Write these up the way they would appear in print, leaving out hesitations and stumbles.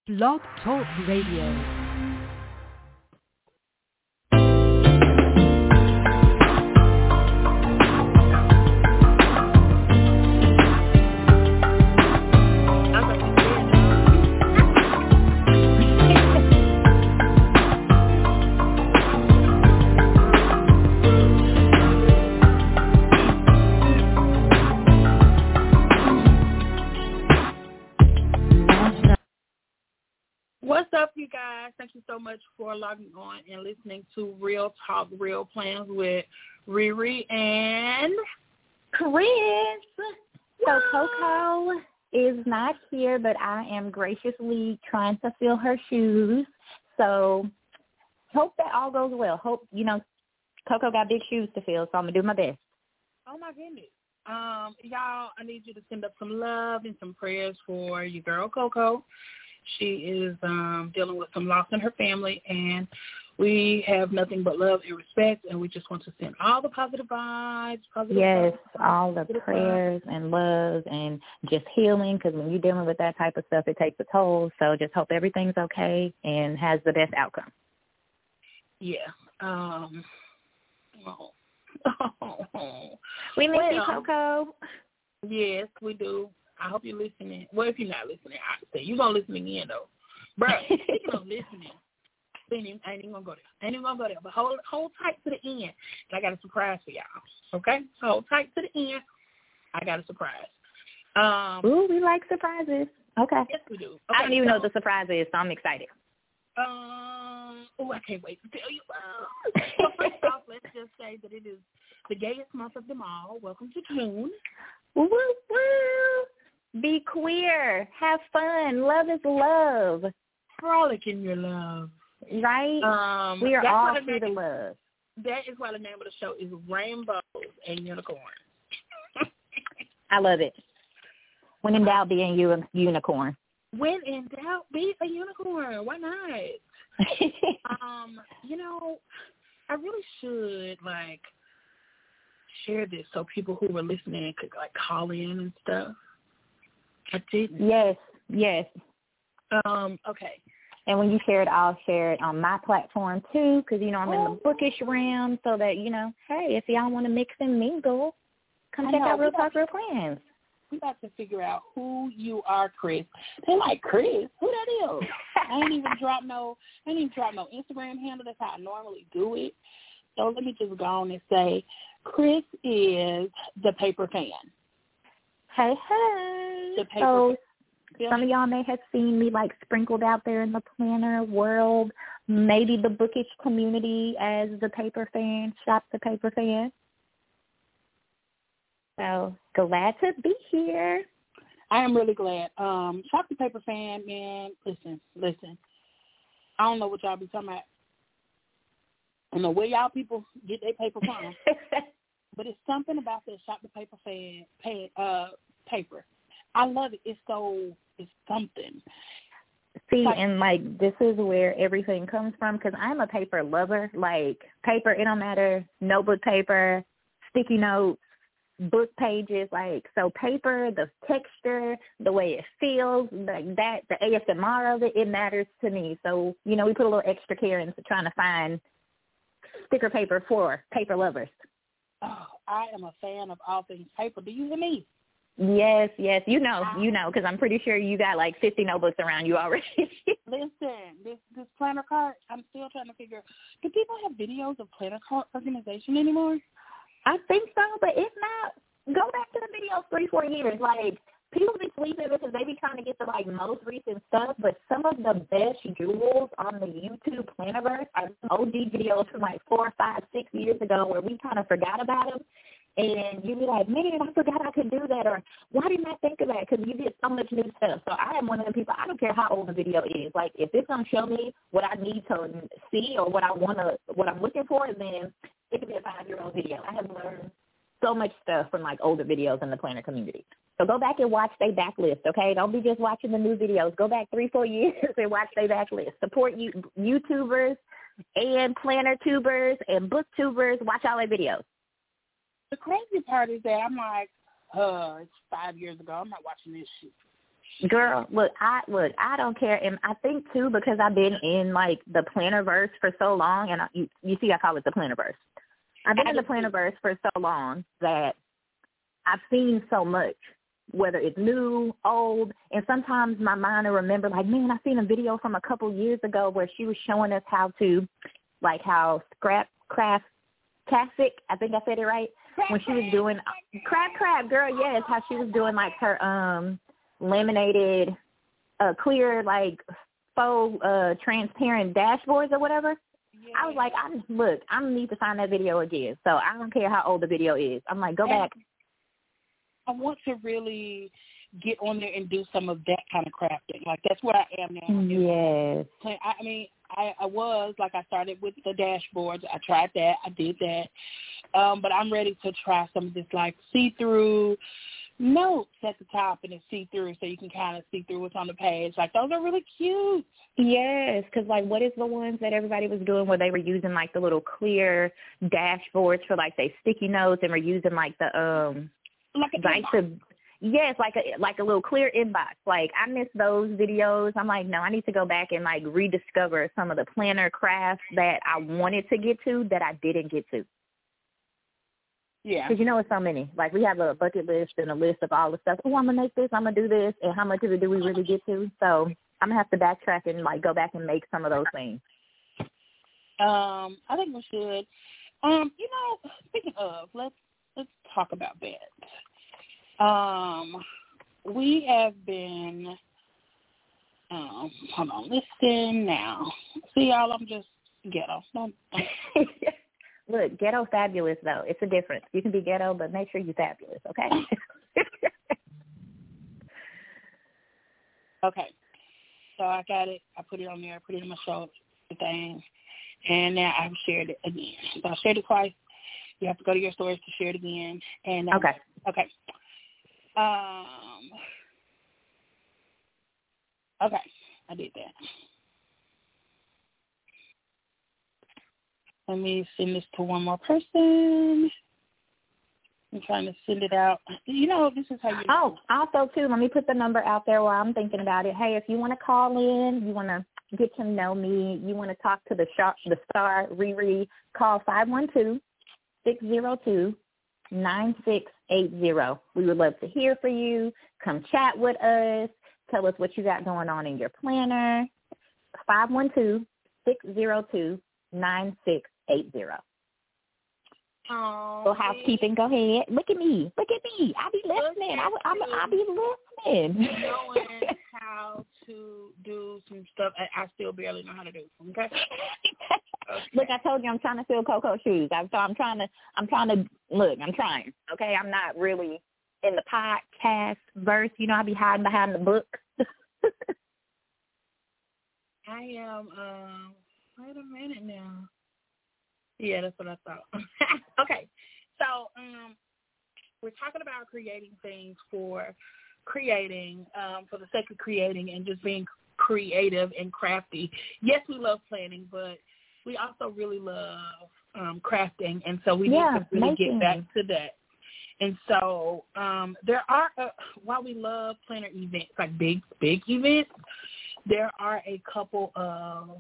Blog Talk Radio. What's up, you guys? Thank you so much for logging on and listening to Real Talk, Real Plans with Riri and Chris. So Coco is not here, but I am graciously trying to fill her shoes. So hope that all goes well. Hope, Coco got big shoes to fill, so I'm going to do my best. Oh, my goodness. Y'all, I need you to send up some love and some prayers for your girl, Coco. She is dealing with some loss in her family, and we have nothing but love and respect, and we just want to send all the positive vibes. All the prayers and love and just healing, because when you're dealing with that type of stuff, it takes a toll. So just hope everything's okay and has the best outcome. Yeah. We miss you, Coco. Yes, we do. I hope you're listening. Well, if you're not listening, I say you're going to listen again, though. Bro, speaking of listening, I ain't even going to go there. But hold tight to the end. And I got a surprise for y'all. Okay? Hold tight to the end. I got a surprise. Ooh, we like surprises. Okay. Yes, we do. Okay, I don't even know what the surprise is, so I'm excited. I can't wait to tell you. So first off, let's just say that it is the gayest month of them all. Welcome to June. Woo, woo. Be queer. Have fun. Love is love. Frolic in your love. Right? We are all free to love. That is why the name of the show is Rainbows and Unicorns. I love it. When in doubt, be a unicorn. When in doubt, be a unicorn. Why not? I really should, share this so people who were listening could, call in and stuff. I didn't. Yes. Okay. And when you share it, I'll share it on my platform, too, because, I'm in the bookish realm, so that, hey, if y'all want to mix and mingle, come check out Real Talk, Real Plans. We about to figure out who you are, Chris. They like, Chris? Who that is? I ain't even drop no Instagram handle. That's how I normally do it. So let me just go on and say, Chris is the paper fan. Hey. So some of y'all may have seen me sprinkled out there in the planner world, maybe the bookish community as the paper fan, Shop the Paper Fan. So glad to be here. I am really glad. Shop the Paper Fan, man, listen. I don't know what y'all be talking about. I don't know where y'all people get their paper from. But it's something about that Shop the Paper Fan paper. I love it. It's something. See, and this is where everything comes from, because I'm a paper lover. Paper, it don't matter, notebook paper, sticky notes, book pages, so paper, the texture, the way it feels, that, the ASMR of it, it matters to me. So, we put a little extra care into trying to find sticker paper for paper lovers. Oh, I am a fan of all things paper. Do you hear me? Yes, because I'm pretty sure you got 50 notebooks around you already. Listen, this planner card, I'm still trying to figure, do people have videos of planner card organization anymore? I think so, but if not, go back to the videos 3-4 years. People be sleeping because they be trying to get the most recent stuff, but some of the best jewels on the YouTube Plannerverse are OG videos from 4, 5, 6 years ago where we kind of forgot about them. And you be like, man, I forgot I could do that, or why didn't I think of that? Because you get so much new stuff. So I am one of the people, I don't care how old the video is. If it's going to show me what I need to see or what I'm looking for, then it could be a 5-year-old video. I have learned so much stuff from older videos in the planner community. So go back and watch their backlist, okay? Don't be just watching the new videos. Go back 3-4 years and watch their backlist. Support YouTubers and planner tubers and booktubers. Watch all their videos. The crazy part is that I'm it's 5 years ago. I'm not watching this shit. Girl, I don't care, and I think too because I've been in like the Plannerverse for so long, and you see, I call it the Plannerverse. I've been in the Plannerverse for so long that I've seen so much, whether it's new, old, and sometimes my mind will remember, like, man, I seen a video from a couple years ago where she was showing us how Scrap Classic, I think I said it right, when she was doing crab, girl, yes, how she was doing like her laminated, clear, like faux transparent dashboards or whatever. Yeah. I was like, I need to find that video again. So I don't care how old the video is. I'm like, go back. I want to really get on there and do some of that kind of crafting. Like, that's where I am now. Yes. I mean, I started with the dashboards. I tried that. I did that. But I'm ready to try some of this, like, see-through notes at the top, and it's see-through, so you can kind of see through what's on the page. Like, those are really cute. Yes, because, like, what is the ones that everybody was doing where they were using, like, the little clear dashboards for, like, they sticky notes, and were using, like, the yes, like a little clear inbox. Like, I miss those videos. I'm like, no, I need to go back and, like, rediscover some of the planner crafts that I wanted to get to that I didn't get to. Yeah. Because, it's so many. Like, we have a bucket list and a list of all the stuff. Oh, I'm going to make this, I'm going to do this, and how much of it do we really get to? So I'm going to have to backtrack and, like, go back and make some of those things. I think we should. Speaking of, let's talk about that. We have been, hold on, listen now. See, y'all, I'm just ghetto. Don't. Look, ghetto fabulous, though. It's a difference. You can be ghetto, but make sure you're fabulous, okay? Okay. So I got it. I put it on there. I put it in my shoulder thing. And now I've shared it again. So I shared it twice. You have to go to your storage to share it again. And okay. Okay. Okay. I did that. Let me send this to one more person. I'm trying to send it out. This is how you... Oh, also, too, let me put the number out there while I'm thinking about it. Hey, if you want to call in, you want to get to know me, you want to talk to the star, Riri, call 512-602-9680. We would love to hear from you. Come chat with us. Tell us what you got going on in your planner. 512-602-9680. So housekeeping, go ahead. Look at me. I be listening. I be listening. Knowing how to do some stuff I still barely know how to do. Okay. Look, I told you I'm trying to fill Coco's shoes. I'm trying. Okay, I'm not really in the podcast verse. I be hiding behind the book. I am. Wait a minute now. Yeah, that's what I thought. Okay, so we're talking about creating things for creating, for the sake of creating and just being creative and crafty. Yes, we love planning, but we also really love crafting, and so we need to really get back to that. And so there are, while we love planner events, like big events, there are a couple of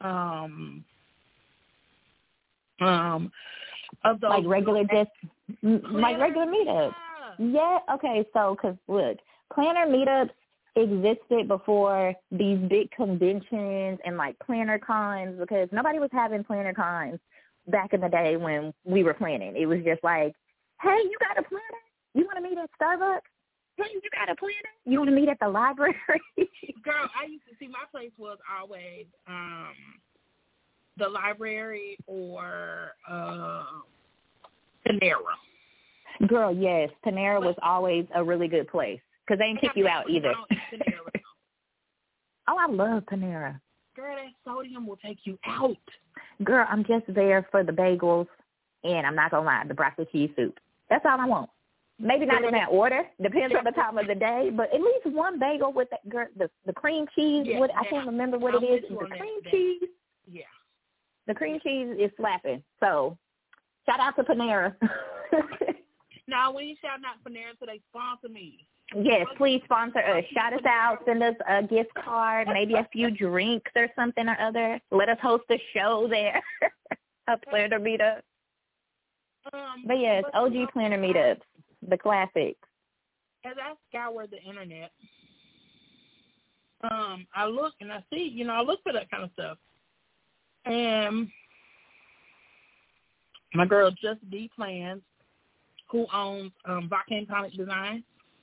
those, like regular meetups. Yeah. Okay. So, because look, planner meetups existed before these big conventions and like planner cons, because nobody was having planner cons back in the day when we were planning. It was just like, hey, you got a planner? You want to meet at Starbucks? Hey, you got a planner? You want to meet at the library? Girl, I used to see my place was always the library or Panera. Girl, yes. Panera was always a really good place because they didn't kick you out either. Oh, I love Panera. Girl, that sodium will take you out. Girl, I'm just there for the bagels, and I'm not going to lie, the broccoli cheese soup. That's all I want. Maybe not in that order. Depends on the time of the day, but at least one bagel with that, girl, the cream cheese. Yeah, I can't remember what it is. The cream cheese. Yeah. The cream cheese is slapping. So, shout out to Panera. No, we ain't shouting out Panera until they sponsor me. Yes, please sponsor us. Shout us out. Send us a gift card, maybe a few drinks or something or other. Let us host a show there. A planner meetup. But yes, OG planner meetups, the classics. As I scour the internet, I look and I see, I look for that kind of stuff. And my girl Just D Plans, who owns Volcano Comic Design,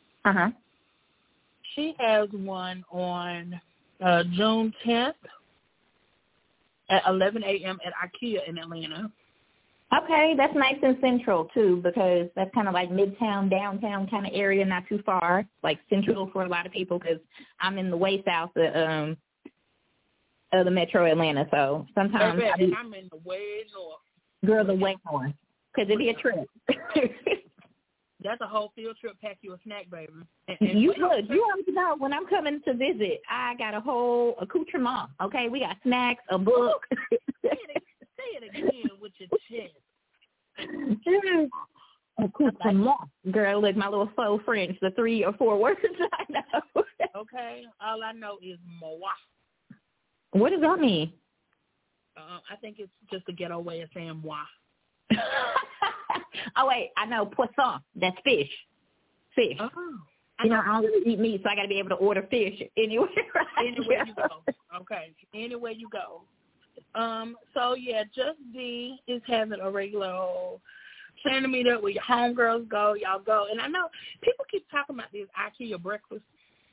she has one on June 10th at 11 a.m. at IKEA in Atlanta. Okay, that's nice and central, too, because that's kind of like midtown, downtown kind of area, not too far, like central for a lot of people because I'm in the way south of the metro Atlanta, so sometimes I'm in the way north. Girl, the way north, because it'd be a trip. That's a whole field trip. Pack you a snack, baby. You would. You already know when I'm coming to visit, I got a whole accoutrement, okay? We got snacks, a book. Say it again with your chest. Accoutrement. Girl, look, my little faux French, the 3 or 4 words I know. Okay, all I know is moi. What does that mean? I think it's just a ghetto way of saying moi. Oh, wait, I know poisson. That's fish. Fish. Oh. I don't really eat meat, so I got to be able to order fish anywhere. Anywhere you go. Okay, anywhere you go. So, yeah, Just D is having a regular old planner meetup where your homegirls go, y'all go. And I know people keep talking about this IKEA breakfast.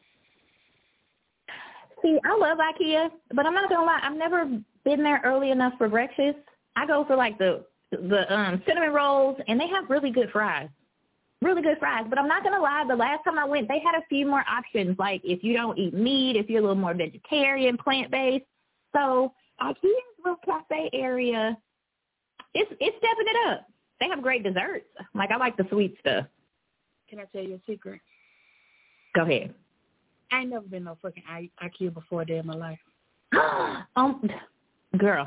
See, I love IKEA, but I'm not going to lie. I've never been there early enough for breakfast. I go for, like, the cinnamon rolls, and they have really good fries. Really good fries. But I'm not going to lie, the last time I went, they had a few more options, like if you don't eat meat, if you're a little more vegetarian, plant-based. So IKEA's little cafe area, it's stepping it up. They have great desserts. Like, I like the sweet stuff. Can I tell you a secret? Go ahead. I ain't never been no fucking IKEA before a day in my life. Girl.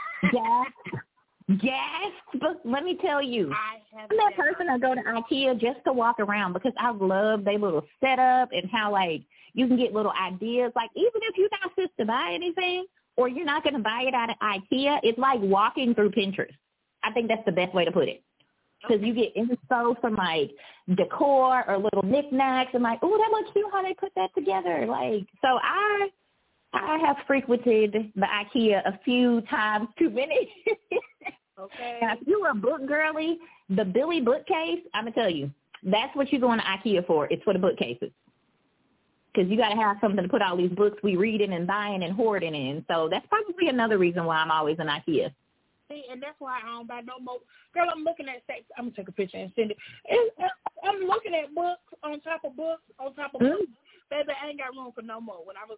Yes, but let me tell you, I'm that person that go to IKEA just to walk around because I love their little setup and how, like, you can get little ideas. Like, even if you're not supposed to buy anything or you're not going to buy it out of IKEA, it's like walking through Pinterest. I think that's the best way to put it. Because you get info from, like, decor or little knickknacks and, like, oh, that looks cute how they put that together. Like, so I have frequented the IKEA a few times too many. Okay. Now, if you're a book girly, the Billy bookcase, I'm going to tell you, that's what you're going to IKEA for. It's for the bookcases. Because you got to have something to put all these books we reading and buying and hoarding in. So that's probably another reason why I'm always in IKEA. See, and that's why I don't buy no more. Girl, I'm looking at sex. I'm going to take a picture and send it. I'm looking at books on top of books on top of books. Baby, I ain't got room for no more. When I was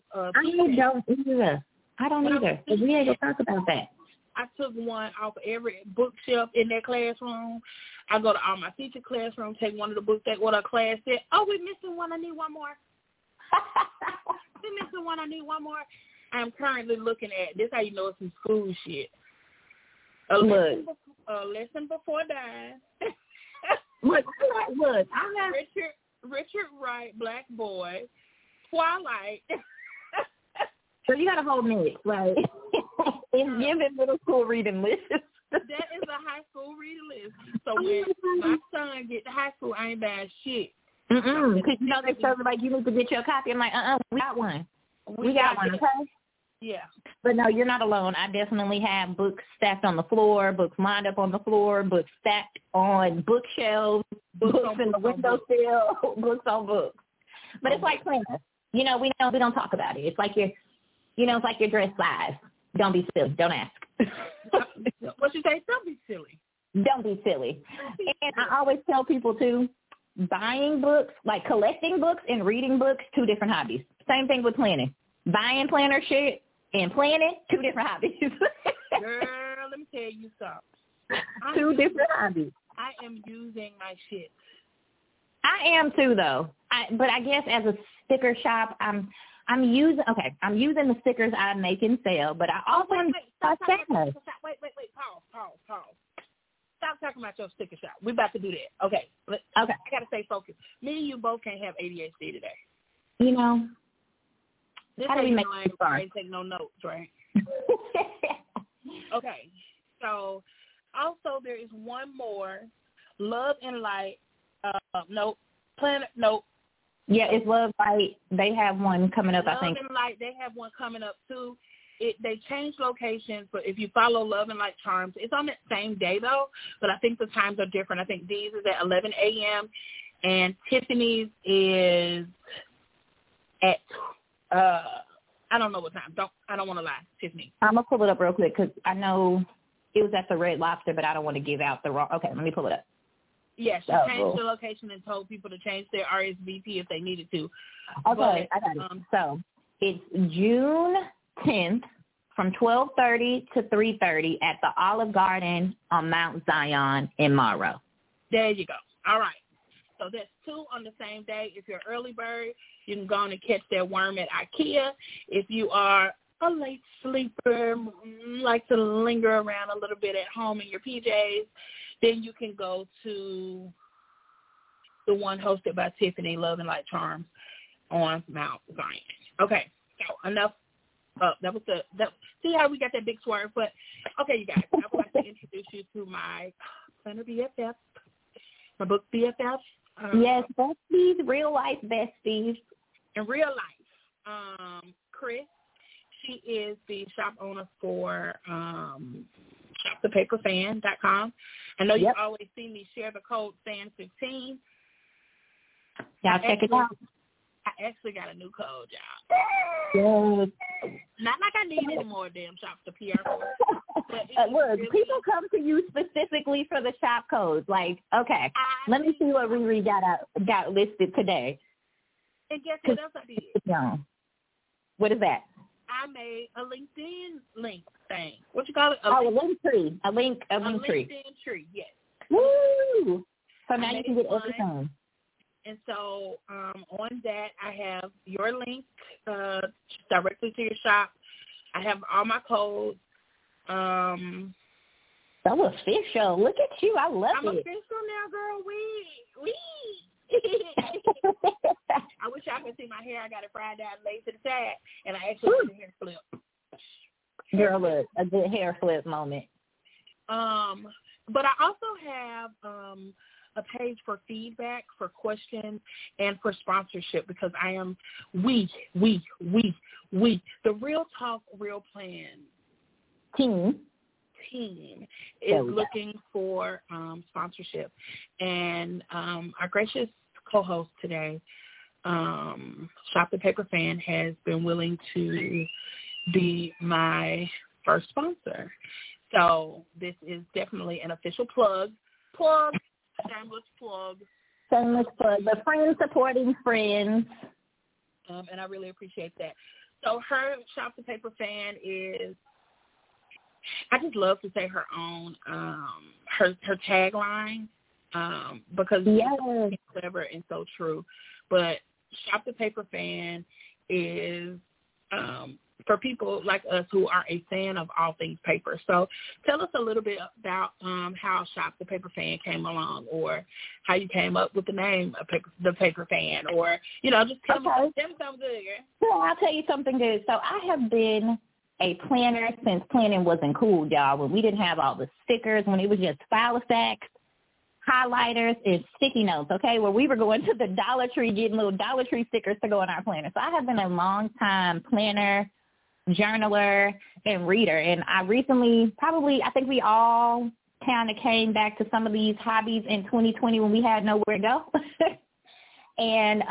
I don't either. We ain't going to talk about that. I took one off of every bookshelf in that classroom. I go to all my teacher classroom, take one of the books that what our class said. Oh, we're missing one. I need one more. We're missing one. I need one more. I'm currently looking at this. How you know it's some school shit. A lesson before dying. Look. I got Richard Wright, Black Boy, Twilight. So you got a whole mix, right? And giving middle school reading lists. That is a high school reading list. So when my son get to high school, I ain't buying shit. Because you know they tell me, like, you need to get your copy. I'm like, we got one. We got one, okay? Yeah. But no, you're not alone. I definitely have books stacked on the floor, books lined up on the floor, books stacked on bookshelves, books in the windowsill, books on books. But it's like planners. You know, we don't talk about it. It's like it's like your dress size. Don't be silly. Don't ask. What you say? Don't be silly. Don't be silly. And I always tell people, too, buying books, like collecting books and reading books, 2 different hobbies. Same thing with planning. Buying planner shit and planning, 2 different hobbies. Girl, let me tell you something. 2 different hobbies. I am using my shit. I am, too, though. But I guess as a sticker shop, I'm using the stickers I make and sell, but I also Wait, pause. Stop talking about your sticker shop. We about to do that. Okay. Okay. I got to stay focused. Me and you both can't have ADHD today. You know. This how do we make it I ain't take no notes, right? Okay. So, also there is one more. Love and Light. Planet. Yeah, it's Love Light. They have one coming up, I think. Love and Light, they have one coming up, too. They changed locations, but if you follow Love and Light Charms, it's on that same day, though, but I think the times are different. I think Dee's is at 11 a.m., and Tiffany's is at, I don't know what time. I don't want to lie, Tiffany. I'm going to pull it up real quick because I know it was at the Red Lobster, but I don't want to give out the wrong. Okay, let me pull it up. Yes, she changed the location and told people to change their RSVP if they needed to. Okay, I got it. So it's June 10th from 12:30 to 3:30 at the Olive Garden on Mount Zion in Monroe. There you go. All right. So that's 2 on the same day. If you're an early bird, you can go on and catch that worm at IKEA. If you are a late sleeper, like to linger around a little bit at home in your PJs, then you can go to the one hosted by Tiffany, Love and Light Charms, on Mount Zion. Okay, so enough. That was see how we got that big swerve? But, okay, you guys, I would like to introduce you to my planner BFF, my book BFF. Yes, besties, real life besties. In real life, Chris, she is the shop owner for shopthepaperfan.com. I know you've always seen me share the code FAN15. Y'all check it out. I actually got a new code, y'all. Yes. Not like I need any more damn shops to PR for. Look, people come to you specifically for the shop codes. Like, okay, let me see what Riri got listed today. And guess what else I did? No. What is that? I made a LinkedIn link thing. What you call it? A link tree. A link tree. LinkedIn tree, yes. Woo! So now you can get everything. And so on that, I have your link directly to your shop. I have all my codes. So official. Look at you. I love I'm it. official now, girl. We. I wish y'all could see my hair. I got it fried down, laid to the side, and I actually did a hair flip. Girl, look, a good hair flip moment. But I also have a page for feedback, for questions, and for sponsorship because I am the Real Talk, Real Plan team is looking for sponsorship. And our gracious co-host today, Shop the Paper Fan, has been willing to be my first sponsor. So this is definitely an official plug. Shameless plug. The friends supporting friends. And I really appreciate that. So her Shop the Paper Fan is, I just love to say her own, her tagline, because it's clever and so true. But Shop the Paper Fan is for people like us who are a fan of all things paper. So tell us a little bit about how Shop the Paper Fan came along, or how you came up with the name of the Paper Fan, or, just tell me something good, girl. Well, I'll tell you something good. So I have been a planner since planning wasn't cool, y'all, when we didn't have all the stickers, when it was just file stacks, highlighters, and sticky notes, okay, where we were going to the Dollar Tree getting little Dollar Tree stickers to go on our planner. So I have been a long-time planner, journaler, and reader. And I recently, I think we all kind of came back to some of these hobbies in 2020 when we had nowhere to go. And,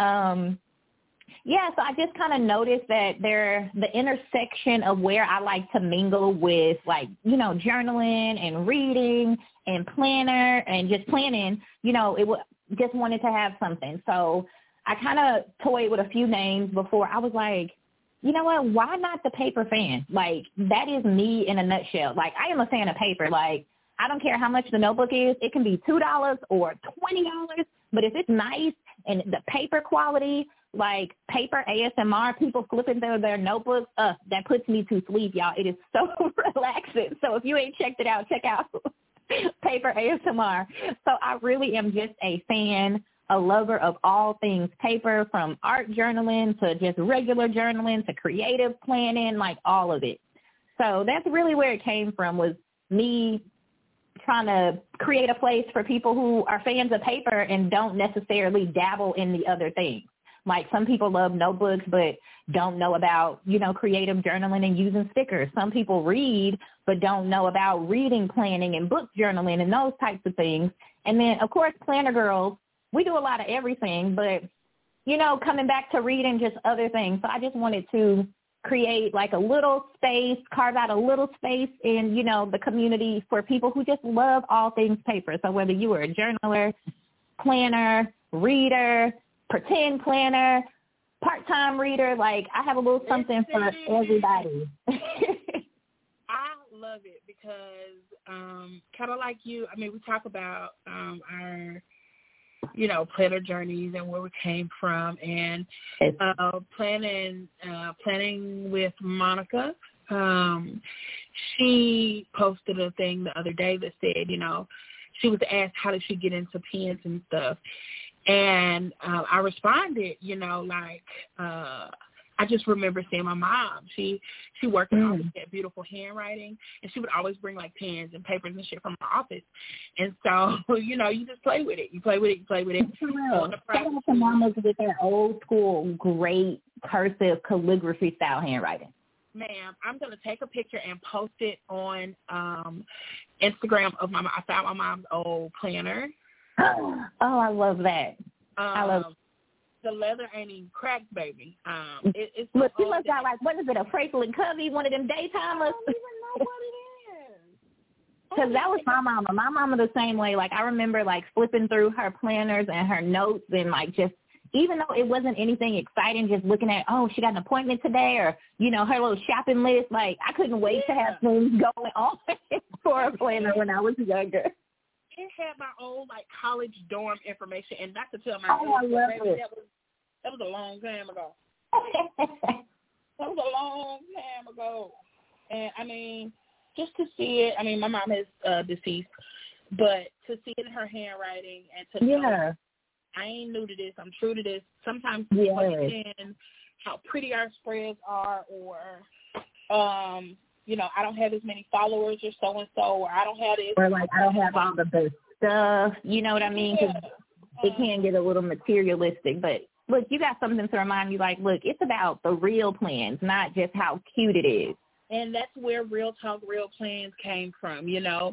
so I just kind of noticed that the intersection of where I like to mingle with, like, journaling and reading and planner and just planning, just wanted to have something. So I kind of toyed with a few names before. I was like, you know what, why not the Paper Fan? Like, that is me in a nutshell. Like, I am a fan of paper. Like, I don't care how much the notebook is. It can be $2 or $20, but if it's nice and the paper quality, like paper ASMR, people flipping through their notebooks, that puts me to sleep, y'all. It is so relaxing. So if you ain't checked it out, check out paper ASMR. So I really am just a fan, a lover of all things paper, from art journaling to just regular journaling to creative planning, like all of it. So that's really where it came from, was me trying to create a place for people who are fans of paper and don't necessarily dabble in the other things. Like some people love notebooks but don't know about, creative journaling and using stickers. Some people read but don't know about reading planning and book journaling and those types of things. And then, of course, Planner Girls, we do a lot of everything, but, coming back to reading just other things. So I just wanted to create like a little space, carve out a little space in, the community for people who just love all things paper. So whether you were a journaler, planner, reader, pretend planner, part-time reader, like I have a little something for everybody. I love it because kind of like you, we talk about our planner journeys and where we came from, and planning with Monica. She posted a thing the other day that said, she was asked how did she get into pens and stuff. And I responded, I just remember seeing my mom. She worked in office, had beautiful handwriting, and she would always bring like pens and papers and shit from her office. And so, you just play with it. You play with it. Shout out to mamas with their old school, great cursive calligraphy style handwriting. Ma'am, I'm going to take a picture and post it on Instagram of I found my mom's old planner. Oh, I love that. The leather ain't even cracked, baby. It's look, she must got like, what is it, a Franklin Covey, one of them daytimers? I don't even know what it is. Because that was my mama. My mama the same way. Like, I remember, like, flipping through her planners and her notes and, like, just, even though it wasn't anything exciting, just looking at, oh, she got an appointment today, or, her little shopping list. Like, I couldn't wait to have things going on for a planner when I was younger. It had my old college dorm information, and not to tell my that was a long time ago. That was a long time ago, and just to see it. My mom is deceased, but to see it in her handwriting and to know I ain't new to this, I'm true to this. Sometimes question how pretty our spreads are, or I don't have as many followers or so-and-so, or I don't have this. Or, like, I don't have all the best stuff, you know what I mean? Because it can get a little materialistic. But, look, you got something to remind you, like, look, it's about the real plans, not just how cute it is. And that's where Real Talk, Real Plans came from,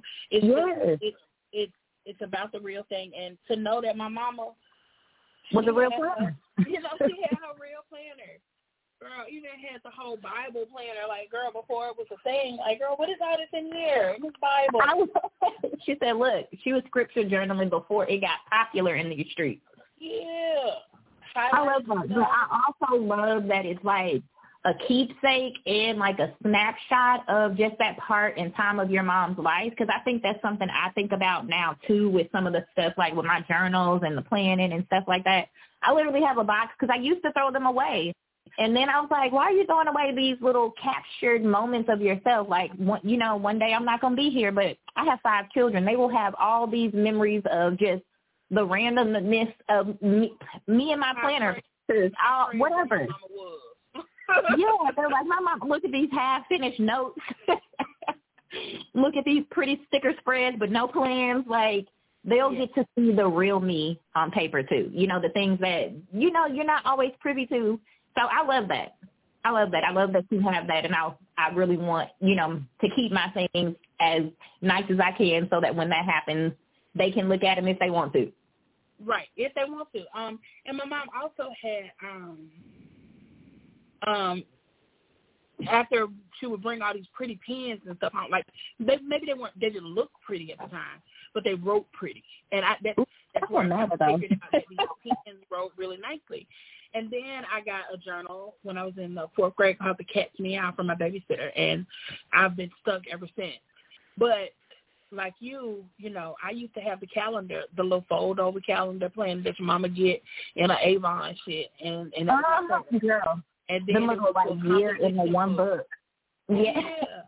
It's about the real thing. And to know that my mama was a real planner. She had her real planner. Girl, even had the whole Bible planner, like, girl, before it was a thing. Like, girl, what is all this in here? In this Bible? She said, look, she was scripture journaling before it got popular in these streets. Yeah. I love that. But I also love that it's like a keepsake and like a snapshot of just that part and time of your mom's life, because I think that's something I think about now, too, with some of the stuff, like with my journals and the planning and stuff like that. I literally have a box because I used to throw them away. And then I was like, why are you throwing away these little captured moments of yourself? Like, one day I'm not going to be here, but I have 5 children. They will have all these memories of just the randomness of me and my planner. Whatever. Yeah, they're like, my mom, look at these half-finished notes. Look at these pretty sticker spreads, but no plans. Like, they'll get to see the real me on paper, too. The things that, you're not always privy to. So I love that. I love that you have that, and I really want, to keep my things as nice as I can so that when that happens, they can look at them if they want to. Right, if they want to. And my mom also had, after she would bring all these pretty pens and stuff out, like, they didn't look pretty at the time, but they wrote pretty. And that's where I figured out that these pens wrote really nicely. And then I got a journal when I was in the 4th grade called The Cat's Meow from my babysitter, and I've been stuck ever since. But like you, I used to have the calendar, the little fold-over calendar plan that your mama get in an Avon shit. And girl. And then the little, like, year in the one book. Yeah.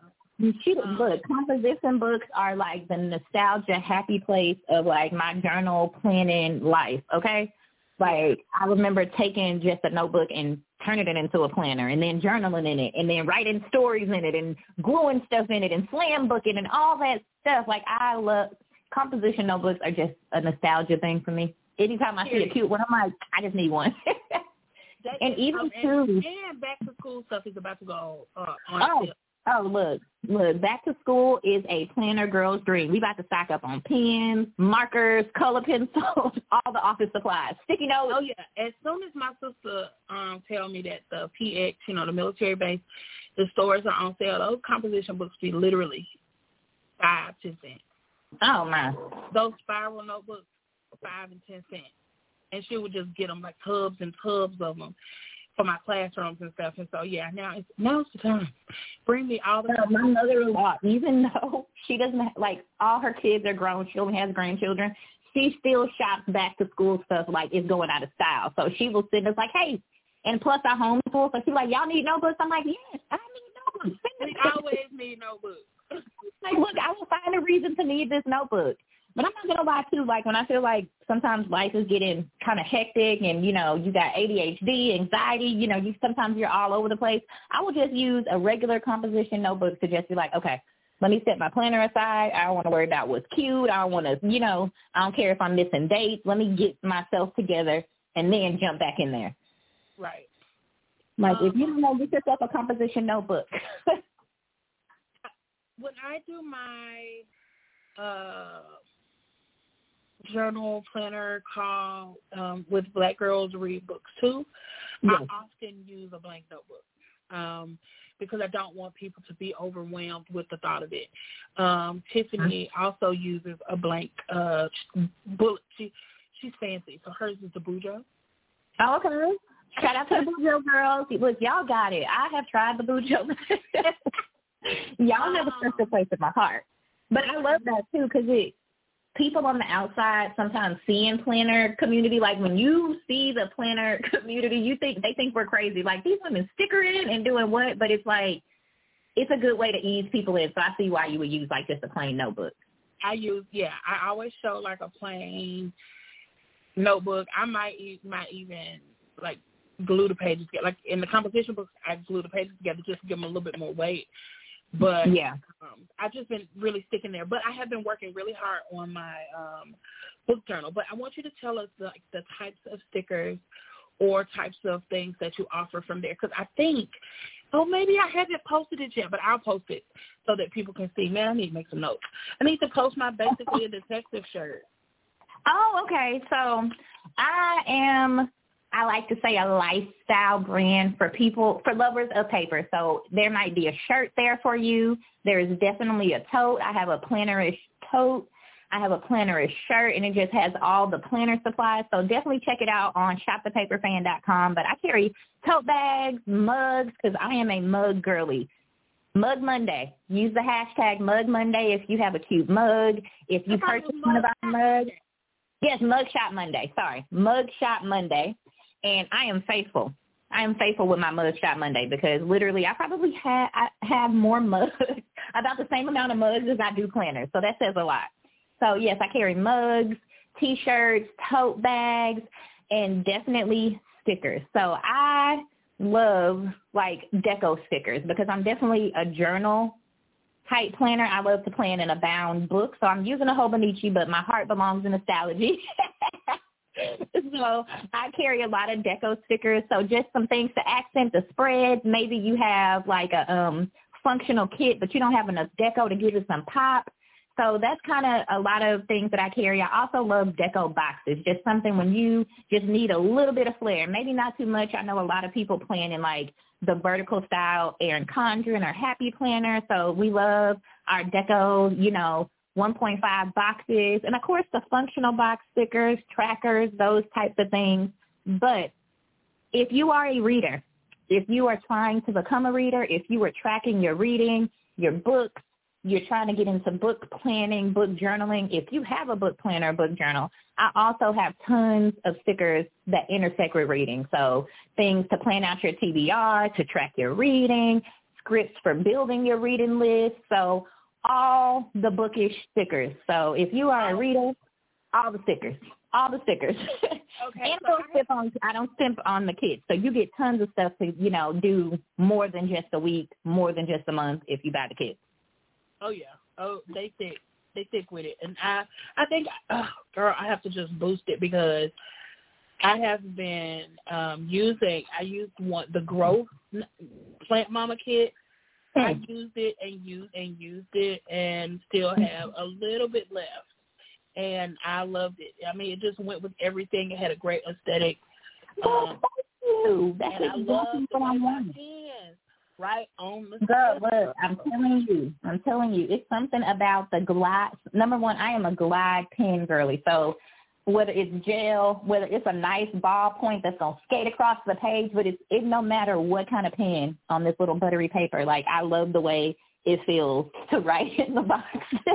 Look, composition books are like the nostalgia happy place of like my journal planning life, okay? Like I remember taking just a notebook and turning it into a planner and then journaling in it and then writing stories in it and gluing stuff in it and slam booking and all that stuff. Like I love composition notebooks are just a nostalgia thing for me. Anytime I see a cute one, I'm like, I just need one. And even too. And back to school stuff is about to go on. Look, back to school is a planner girl's dream. We about to stock up on pens, markers, color pencils, all the office supplies, sticky notes. Oh yeah. As soon as my sister tell me that the PX, the military base, the stores are on sale, those composition books be literally 5 to 10 cents. Oh my. Those spiral notebooks, 5 and 10 cents. And she would just get them like tubs and tubs of them for my classrooms and stuff. And so, yeah, now's the time. Bring me all the My mother-in-law, even though she doesn't like all her kids are grown, she only has grandchildren, she still shops back to school stuff like it's going out of style. So she will send us like, hey, and plus I homeschool. So she's like, y'all need notebooks? I'm like, yes, I need notebooks. We always need notebooks. Like, look, I will find a reason to need this notebook. But I'm not going to lie, too, like, when I feel like sometimes life is getting kind of hectic and, you got ADHD, anxiety, sometimes you're all over the place, I will just use a regular composition notebook to just be like, okay, let me set my planner aside. I don't want to worry about what's cute. I don't want to, I don't care if I'm missing dates. Let me get myself together and then jump back in there. Right. Like, if you don't know, get yourself a composition notebook. When I do my journal planner call with Black Girls Read Books Too, yes. I often use a blank notebook because I don't want people to be overwhelmed with the thought of it. Tiffany also uses a blank bullet. She's fancy, so hers is the Bujo. Oh, okay. Shout out to the Bujo girls. Look, y'all got it. I have tried the Bujo. Y'all have a special place in my heart. But I love that, too, because people on the outside sometimes seeing planner community, like when you see the planner community, they think we're crazy. Like, these women stickering and doing what? But it's like, it's a good way to ease people in. So I see why you would use, like, just a plain notebook. I always show, like, a plain notebook. I might even, like, glue the pages together. Like, in the composition books, I glue the pages together just to give them a little bit more weight. But yeah, I've just been really sticking there. But I have been working really hard on my book journal. But I want you to tell us the types of stickers or types of things that you offer from there. Because I think, maybe I haven't posted it yet, but I'll post it so that people can see. Man, I need to make some notes. I need to post my Basically a Detective shirt. Oh, okay. So I like to say a lifestyle brand for lovers of paper. So there might be a shirt there for you. There is definitely a tote. I have a plannerish tote. I have a plannerish shirt, and it just has all the planner supplies. So definitely check it out on shopthepaperfan.com. But I carry tote bags, mugs, because I am a mug girly. Mug Monday. Use the hashtag Mug Monday if you have a cute mug. If you purchase one of our mugs. Yes, Mug Shop Monday. Sorry, Mug Shop Monday. And I am faithful. I am faithful with my Mug Shop Monday because literally I probably have more mugs, about the same amount of mugs as I do planners. So that says a lot. So, yes, I carry mugs, T-shirts, tote bags, and definitely stickers. So I love, like, deco stickers because I'm definitely a journal type planner. I love to plan in a bound book. So I'm using a Hobonichi, but my heart belongs in Nostalgia. So I carry a lot of deco stickers. So just some things to accent the spreads. Maybe you have like a functional kit, but you don't have enough deco to give it some pop. So that's kind of a lot of things that I carry. I also love deco boxes, just something when you just need a little bit of flair. Maybe not too much. I know a lot of people plan in like the vertical style Erin Condren or Happy Planner. So we love our deco, 1.5 boxes, and, of course, the functional box stickers, trackers, those types of things. But if you are a reader, if you are trying to become a reader, if you are tracking your reading, your books, you're trying to get into book planning, book journaling, if you have a book planner, book journal, I also have tons of stickers that intersect with reading. So things to plan out your TBR, to track your reading, scripts for building your reading list. So all the bookish stickers. So if you are a reader, all the stickers. Okay. And I don't simp on the kids. So you get tons of stuff to, do more than just a week, more than just a month if you buy the kids. Oh, yeah. Oh, they thick with it. And I think, girl, I have to just boost it because I have been I used the Growth Plant Mama kit. I used it and used it and still have a little bit left. And I loved it. I mean, it just went with everything. It had a great aesthetic. Thank you. That's and exactly what I want. Right on the girl, look, I'm telling you, it's something about the glide. Number one, I am a glide pen girly. So whether it's gel, whether it's a nice ballpoint that's going to skate across the page, but it no matter what kind of pen on this little buttery paper, like I love the way it feels to write in the box.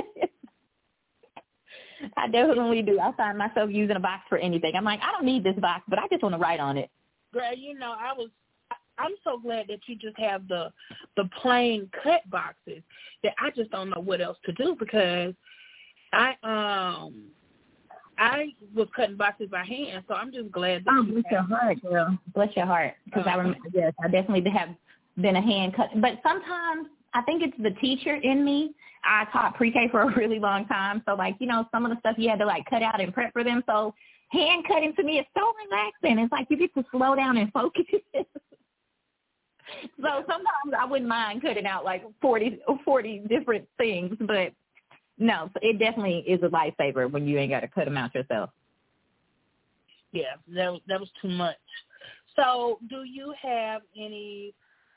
I definitely do. I find myself using a box for anything. I'm like, I don't need this box, but I just want to write on it. Girl, I'm so glad that you just have the plain cut boxes that I just don't know what else to do because I was cutting boxes by hand, so I'm just glad that bless your heart, girl. Bless your heart. Because I remember, yes, I definitely have been a hand cut. But sometimes I think it's the teacher in me. I taught pre-K for a really long time. So, some of the stuff you had to, cut out and prep for them. So hand cutting to me is so relaxing. It's like you get to slow down and focus. So sometimes I wouldn't mind cutting out 40 different things. But, no, it definitely is a lifesaver when you ain't got to cut them out yourself. Yeah, that was too much. So do you have any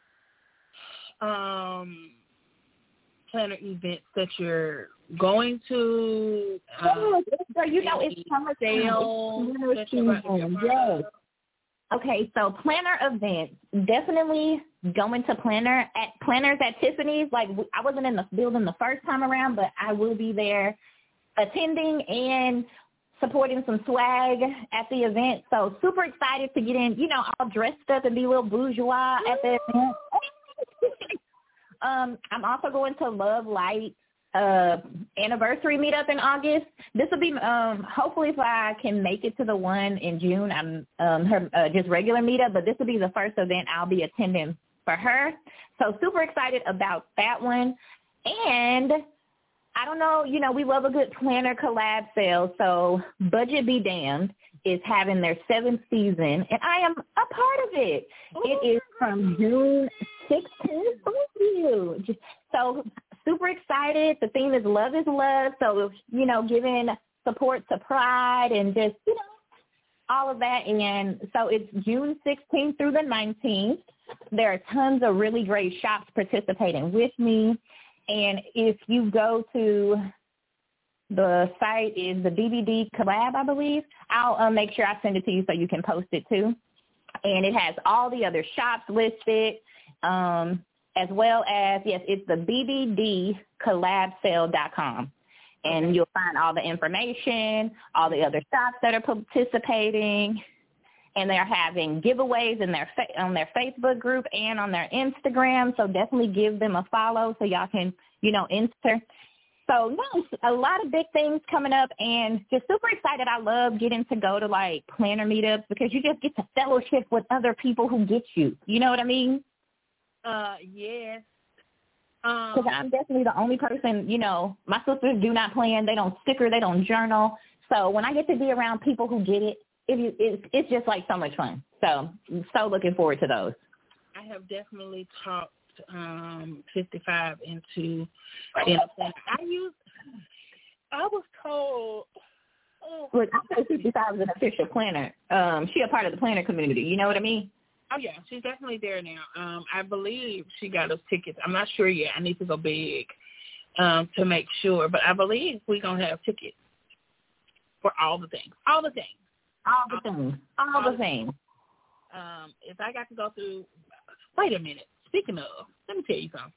planner events that you're going to? It's summer sale. Yes. Okay, so planner events, definitely going to planners at Tiffany's. I wasn't in the building the first time around, but I will be there attending and supporting some swag at the event. So super excited to get in, all dressed up and be a little bourgeois at the event. I'm also going to Love Light anniversary meetup in August. This will be hopefully if I can make it to the one in June. I'm her just regular meetup, but this will be the first event I'll be attending for her. So super excited about that one. And I don't know, we love a good planner collab sale. So Budget Be Damned is having their 7th season, and I am a part of it. It is from June 16th. Thank you. So super excited. The theme is Love is Love. So, giving support to Pride and just, all of that. And so it's June 16th through the 19th. There are tons of really great shops participating with me. And if you go to the site is the BBD Collab, I believe. I'll make sure I send it to you so you can post it too. And it has all the other shops listed, as well as, yes, it's the bbdcollabsale.com. And you'll find all the information, all the other shops that are participating. And they're having giveaways in on their Facebook group and on their Instagram. So definitely give them a follow so y'all can, enter. So, no, a lot of big things coming up and just super excited. I love getting to go to, planner meetups because you just get to fellowship with other people who get you. You know what I mean? Yes. Because I'm definitely the only person, my sisters do not plan. They don't sticker. They don't journal. So when I get to be around people who get it, it's just, so much fun. So looking forward to those. I have definitely talked 55 into being a planner. I was told. Look, I say 55 is an official planner. She a part of the planner community. You know what I mean? Oh, yeah. She's definitely there now. I believe she got us tickets. I'm not sure yet. I need to go big to make sure. But I believe we're going to have tickets for all the things. All the things. If I got to go through, wait a minute. Speaking of, let me tell you something.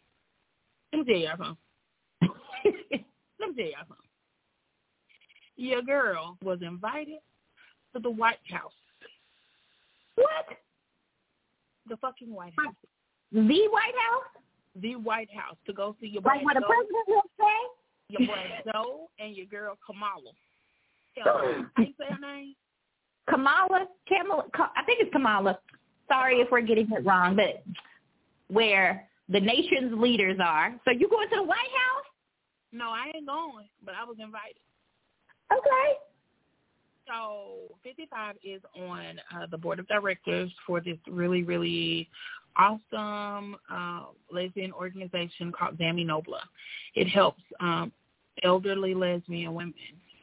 Your girl was invited to the White House. What? The fucking White House. The White House? the White House to go see your like boy what the Joe, president will say. your boy Joe and your girl Kamala. How you say her name? Kamala. I think it's Kamala. Sorry if we're getting it wrong, but where the nation's leaders are. So you going to the White House? No, I ain't going, but I was invited. Okay. So 55 is on the board of directors for this really, really awesome lesbian organization called Zami Nobla. It helps elderly lesbian women.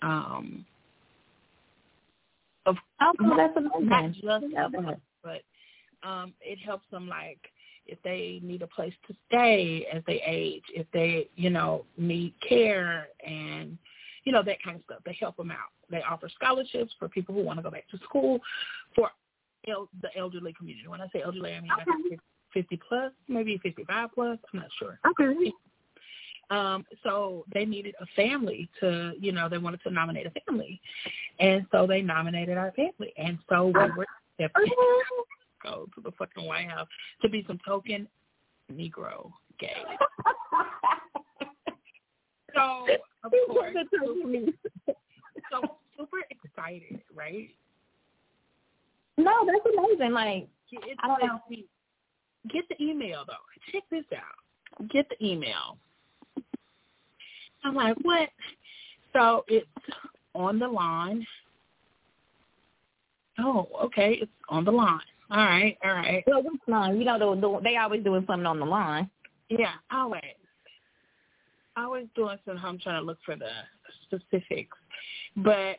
That's amazing. Not just elderly, but it helps them, like, if they need a place to stay as they age, if they, need care and, that kind of stuff. They help them out. They offer scholarships for people who want to go back to school for the elderly community. When I say elderly, I mean like 50 plus, maybe 55 plus. I'm not sure. Okay. So they needed a family to, they wanted to nominate a family. And so they nominated our family. And so we were accepted to go to the fucking White House to be some token Negro gay. So, of course, so super excited, right? No, that's amazing. Like, I don't know. Get the email, though. Check this out. Get the email. I'm like, what? So it's on the line. Oh, okay. It's on the line. All right. Well, which line? They always doing something on the line. Yeah, always doing something. I'm trying to look for the specifics. But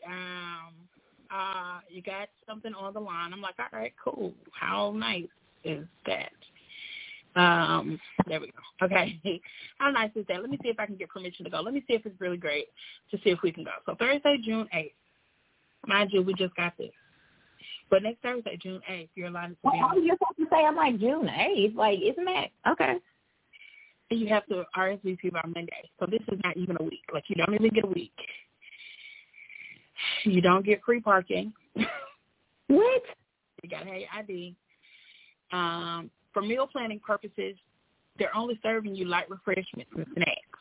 you got something on the line. I'm like, all right, cool. How nice is that? There we go. Okay. How nice is that? Let me see if I can get permission to go. Let me see if it's really great to see if we can go. So Thursday, June 8th. Mind you, we just got this. But next Thursday, June 8th, you're allowed to be on. You're supposed to say, I'm like, June 8th. Like, isn't that? Okay. You have to RSVP by Monday. So this is not even a week. Like, you don't even get a week. You don't get free parking. What? You got to have your ID. For meal planning purposes, they're only serving you light refreshments and snacks.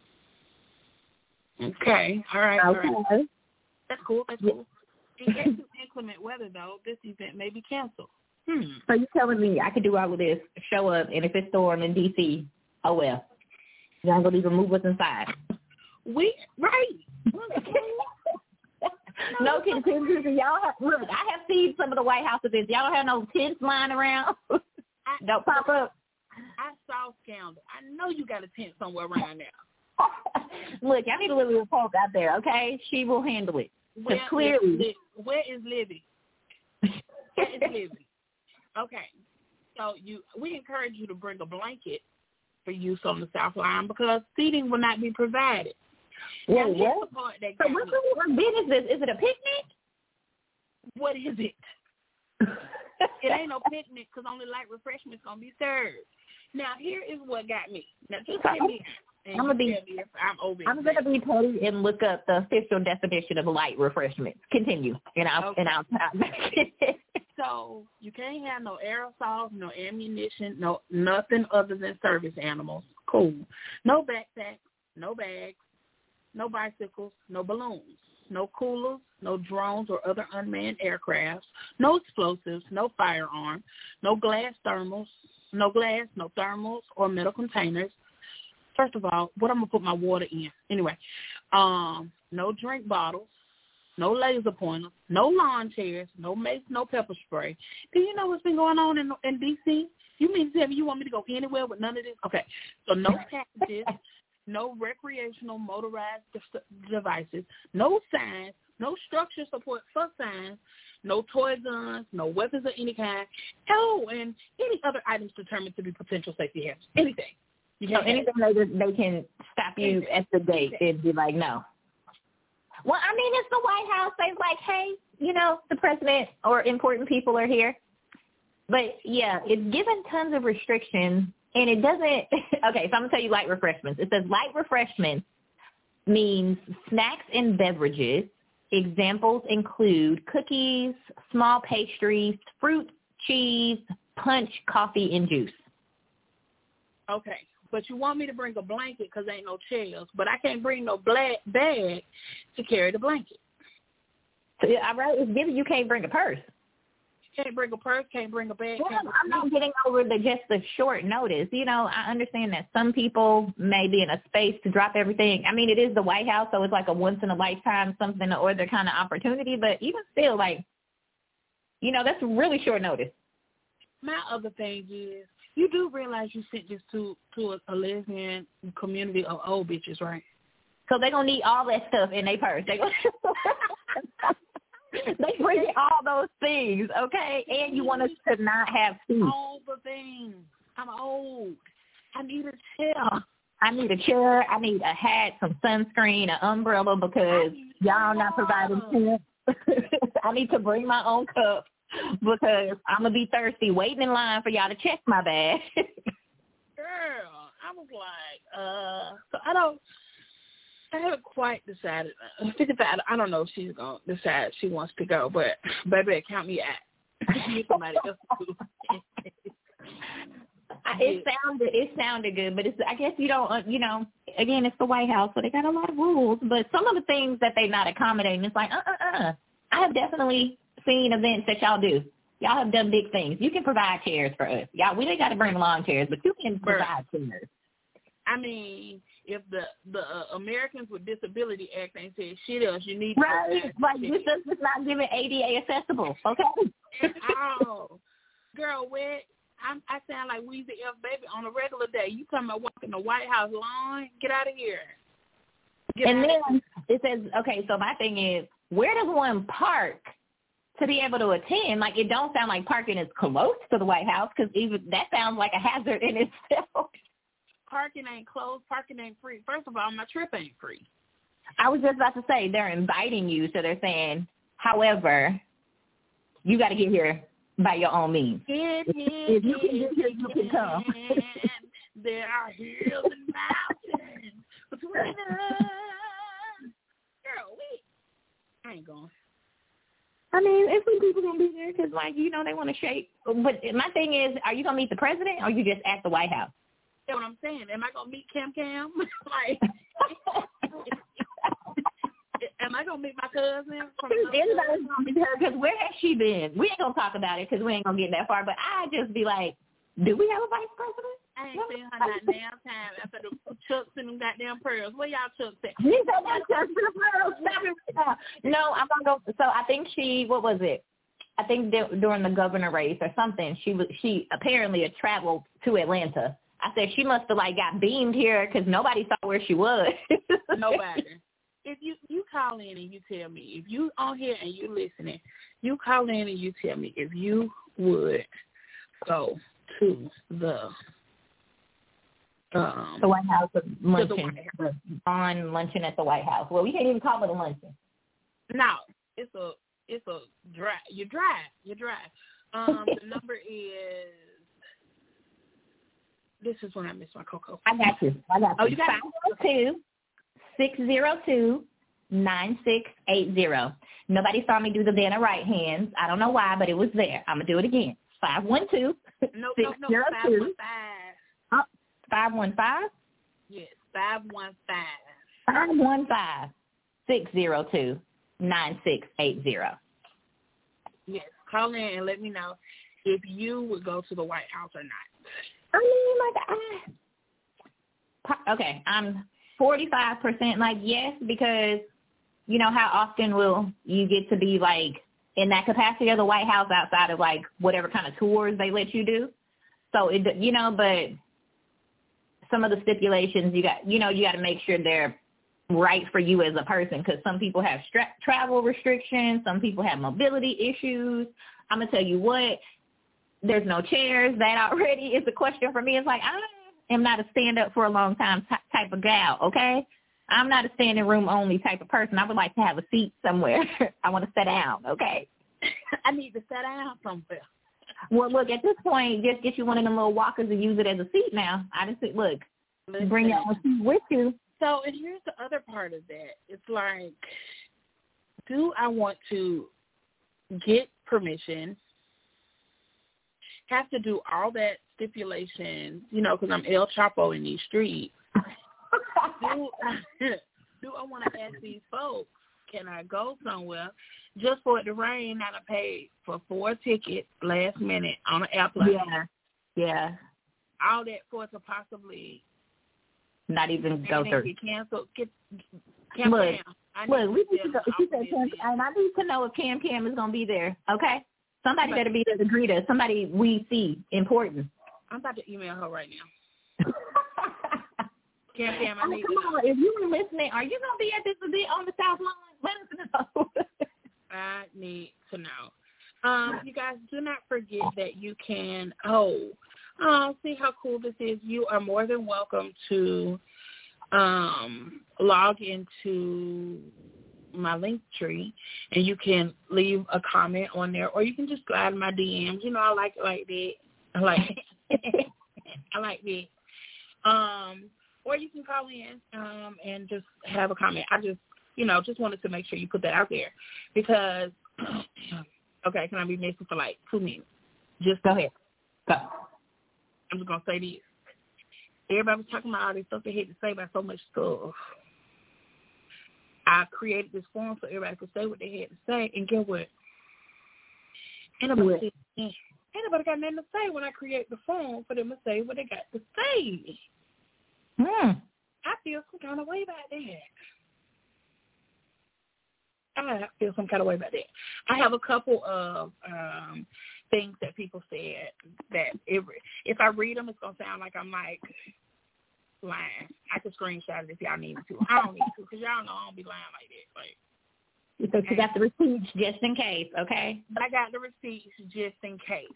Okay. All right. That's cool. In case of inclement weather, though, this event may be canceled. So you're telling me I could do all of this, show up, and if it's storm in D.C., oh, well. Y'all going to even move us inside. Right. No contingency. Y'all look, I have seen some of the White House events. Y'all don't have no tents lying around. Don't pop up. I saw Scandal. I know you got a tent somewhere around there. Look, y'all need a little folk out there, okay? She will handle it. Where is Libby? Okay. So we encourage you to bring a blanket for use on the South Line because seating will not be provided. Yeah, what? So what event is this? Is it a picnic? What is it? It ain't no picnic because only light refreshments going to be served. Now, here is what got me. Now, just tell me. I'm going to be petty and look up the official definition of light refreshments. Continue. And I'll So you can't have no aerosols, no ammunition, no nothing other than service animals. Cool. No backpacks, no bags, no bicycles, no balloons, no coolers, no drones or other unmanned aircrafts, no explosives, no firearms, no thermals, or metal containers. First of all, what I'm going to put my water in? Anyway, no drink bottles, no laser pointers, no lawn chairs, no mace, no pepper spray. Do you know what's been going on in D.C.? You mean to tell me you want me to go anywhere with none of this? Okay, so no packages, no recreational motorized devices, no signs, no structure support for signs, no toy guns, no weapons of any kind, and any other items determined to be potential safety hazards. Anything. Anything they can stop you at the gate and be like, no. Well, I mean, it's the White House. They're like, hey, the president or important people are here. But, yeah, it's given tons of restrictions, and it doesn't – okay, so I'm going to tell you light refreshments. It says light refreshments means snacks and beverages. Examples include cookies, small pastries, fruit, cheese, punch, coffee, and juice. Okay. But you want me to bring a blanket because ain't no chairs. But I can't bring no black bag to carry the blanket. So, all right, it's given you can't bring a purse. Can't bring a purse, can't bring a bag. Well, I'm not getting over just the short notice. You know, I understand that some people may be in a space to drop everything. I mean, it is the White House, so it's like a once-in-a-lifetime something or the kind of opportunity. But even still, like, you know, that's really short notice. My other thing is, you do realize you sent this to a lesbian community of old bitches, right? So they're going to need all that stuff in their purse. They bring all those things, okay? And you want us to not have food. All the things. I'm old. I need a chair. I need a chair. I need a hat, some sunscreen, an umbrella because y'all not providing tips. I need to bring my own cup because I'm going to be thirsty waiting in line for y'all to check my bag. Girl, I was like, so I haven't quite decided. I don't know if she's going to decide she wants to go, but baby, count me out. You somebody else to do. It sounded good, but I guess you don't, you know, again, it's the White House, so they got a lot of rules, but some of the things that they're not accommodating, it's like, I have definitely seen events that y'all do. Y'all have done big things. You can provide chairs for us. Y'all, we ain't got to bring lawn chairs, but you can provide chairs. I mean, if the Americans with Disability Act ain't said shit else, you need right. Like this is not giving ADA accessible, okay? Oh, girl, where I sound like Weezy F Baby on a regular day. You talking about walking the White House lawn? Get out of here. Then it says, okay, so my thing is, where does one park to be able to attend? Like, it don't sound like parking is close to the White House because even that sounds like a hazard in itself. Parking ain't closed. Parking ain't free. First of all, my trip ain't free. I was just about to say they're inviting you, so they're saying, however, you got to get here by your own means. If you can get here, you can come. There are hills and mountains between us. Girl, I ain't going. I mean, if some people going to be there because, like, you know, they want to shake. But my thing is, are you going to meet the president or are you just at the White House? That's what I'm saying. Am I going to meet Cam? Like, am I going to meet my cousin? Anybody's going to meet her because where has she been? We ain't going to talk about it because we ain't going to get that far. But I just be like, do we have a vice president? I ain't seen her that damn time after the chucks and them goddamn pearls. Where y'all chucks at? You said that chucks and the pearls. No, I'm going to go. So I think what was it? I think during the governor race or something, she apparently had traveled to Atlanta. I said she must have like got beamed here because nobody saw where she was. Nobody. If you call in and you tell me, if you on here and you listening, you call in and you tell me if you would go to the White House luncheon, on luncheon at the White House. Well, we can't even call it a luncheon. No, it's a drive. You drive. The number is. This is when I miss my cocoa. I got you. Oh, you got 512-602-9680. Nobody saw me do the Vanna right hands. I don't know why, but it was there. I'm going to do it again. 512-602. No, 515. 515? Yes, 515. 515-602-9680. Yes, call in and let me know if you would go to the White House or not. I mean, okay, I'm 45% like yes, because you know how often will you get to be like in that capacity of the White House outside of like whatever kind of tours they let you do. So but some of the stipulations you got to make sure they're right for you as a person because some people have travel restrictions, some people have mobility issues. I'm gonna tell you what. There's no chairs. That already is a question for me. It's like, I am not a stand-up for a long time type of gal, okay? I'm not a standing room only type of person. I would like to have a seat somewhere. I want to sit down, okay? I need to sit down somewhere. Well, look, at this point, just get you one of them little walkers and use it as a seat now. I just said, look, bring your own seat with you. So, and here's the other part of that. It's like, do I want to get permission, have to do all that stipulations, because I'm El Chapo in these streets. Do I want to ask these folks, can I go somewhere just for it to rain? And I paid for 4 tickets last minute on an airplane. Yeah. All that for it to possibly not even go through. Get canceled. We need to go. She said Cam, and I need to know if Cam is going to be there. Okay, somebody better be there to greet us. Somebody we see important. I'm about to email her right now. Cam, I need come on. If you were listening, are you going to be at this event on the South Lawn? Let us know. I need to know. You guys, do not forget that you can. See how cool this is. You are more than welcome to log into my Linktree, and you can leave a comment on there, or you can just slide in my DMs. I like it like that. I like that. Or you can call in and just have a comment. I just wanted to make sure you put that out there because, okay, can I be messy for like 2 minutes? Just go ahead. Go. I'm just going to say this. Everybody was talking about all this stuff they had to say about so much stuff. I created this forum so everybody could say what they had to say, and guess what? Ain't nobody got nothing to say when I create the forum for them to say what they got to say. I feel some kind of way about that. I have a couple of things that people said that if I read them, it's going to sound like I'm like lying. I can screenshot it if y'all need me to. I don't need to because y'all know I don't be lying like that. So you got the receipts just in case, okay? I got the receipts just in case.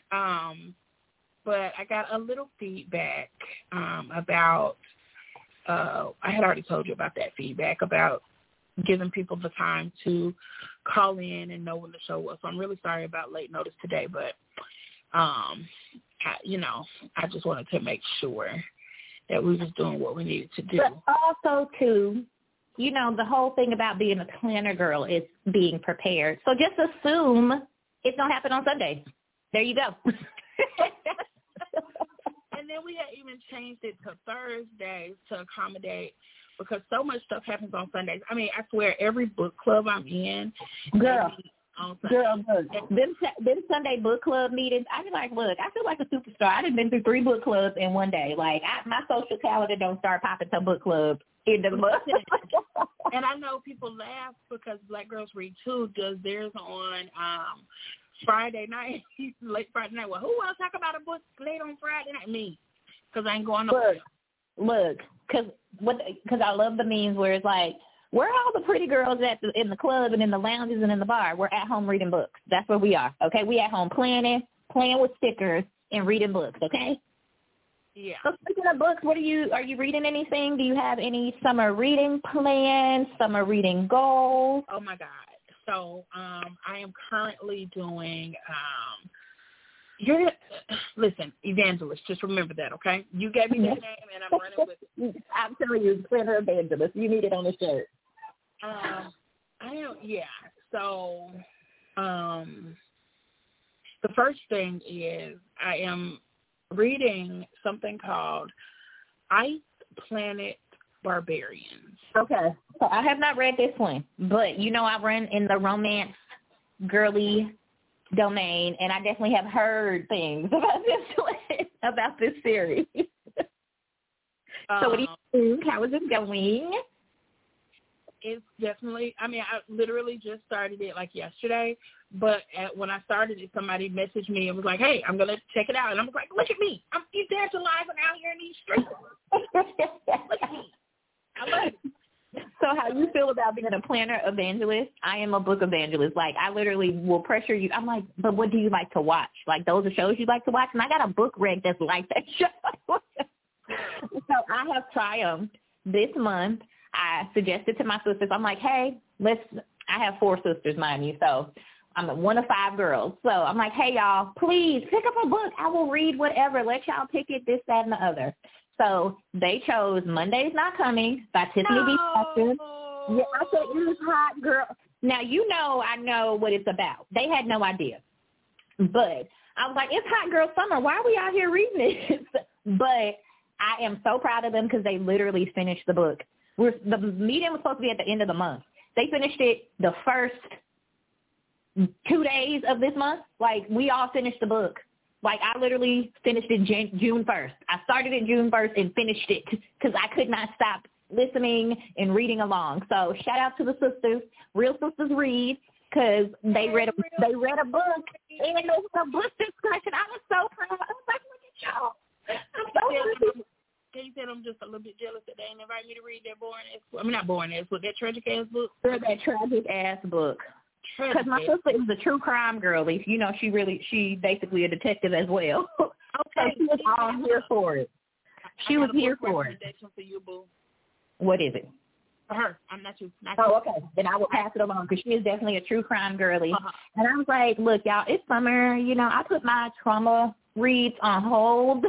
But I got a little feedback about, I had already told you about that feedback about giving people the time to call in and know when the show was. So I'm really sorry about late notice today, but, I just wanted to make sure that we was doing what we needed to do. But also, too, the whole thing about being a planner girl is being prepared. So just assume it's going to happen on Sunday. There you go. And then we had even changed it to Thursdays to accommodate because so much stuff happens on Sundays. I mean, I swear every book club I'm in, girl, look, them Sunday book club meetings, I be like, look, I feel like a superstar. I done been through 3 book clubs in one day. Like, my social calendar don't start popping to book club in the month. And I know people laugh because Black Girls Read Too does theirs on Friday night, late Friday night. Well, who want to talk about a book late on Friday night? Me, because I ain't going nowhere. Look, because I love the memes where it's like, where are all the pretty girls in the club and in the lounges and in the bar? We're at home reading books. That's where we are, okay? We at home playing with stickers and reading books, okay? Yeah. So speaking of books, are you reading anything? Do you have any summer reading plans, summer reading goals? Oh, my God. So I am currently doing listen, Evangelist, just remember that, okay? You gave me that name, and I'm running with it. I'm telling you, Planner Evangelist. You need it on the shirt. So the first thing is I am reading something called Ice Planet Barbarians. Okay. So I have not read this one, but I run in the romance girly domain, and I definitely have heard things about this series. So what do you think? How is it going? It's definitely, I literally just started it like yesterday, but when I started it, somebody messaged me and was like, hey, I'm going to check it out. And I was like, look at me. I'm evangelizing out here in these streets. Look at me. I love it. So how you feel about being a planner evangelist? I am a book evangelist. Like, I literally will pressure you. I'm like, but what do you like to watch? Like, those are shows you like to watch? And I got a book reg that's like that show. So I have triumphed this month. I suggested to my sisters, I'm like, hey, I have 4 sisters, mind you, so I'm one of 5 girls. So I'm like, hey, y'all, please pick up a book. I will read whatever. Let y'all pick it, this, that, and the other. So they chose Monday's Not Coming by Tiffany B. Jackson. Yeah, I said, you hot girl. Now, I know what it's about. They had no idea. But I was like, it's hot girl summer. Why are we out here reading this? But I am so proud of them because they literally finished the book. The meeting was supposed to be at the end of the month. They finished it the first 2 days of this month. Like, we all finished the book. Like, I literally finished it June 1st. I started it June 1st and finished it because I could not stop listening and reading along. So shout out to the sisters. Real Sisters Read, because they read a book and there was a book discussion. I was so proud. I was like, look at y'all. I'm so happy. Can you tell I'm just a little bit jealous that they didn't invite me to read that boring ass book? I mean, not boring ass book, that tragic ass book. That tragic ass book. Because my sister is a true crime girlie. You know, she basically a detective as well. Okay. So she was all here for it. She was here for it. For you, boo. What is it? For her. I'm not you. Oh, okay. Then I will pass it along because she is definitely a true crime girlie. Uh-huh. And I was like, look, y'all, it's summer. You know, I put my trauma reads on hold.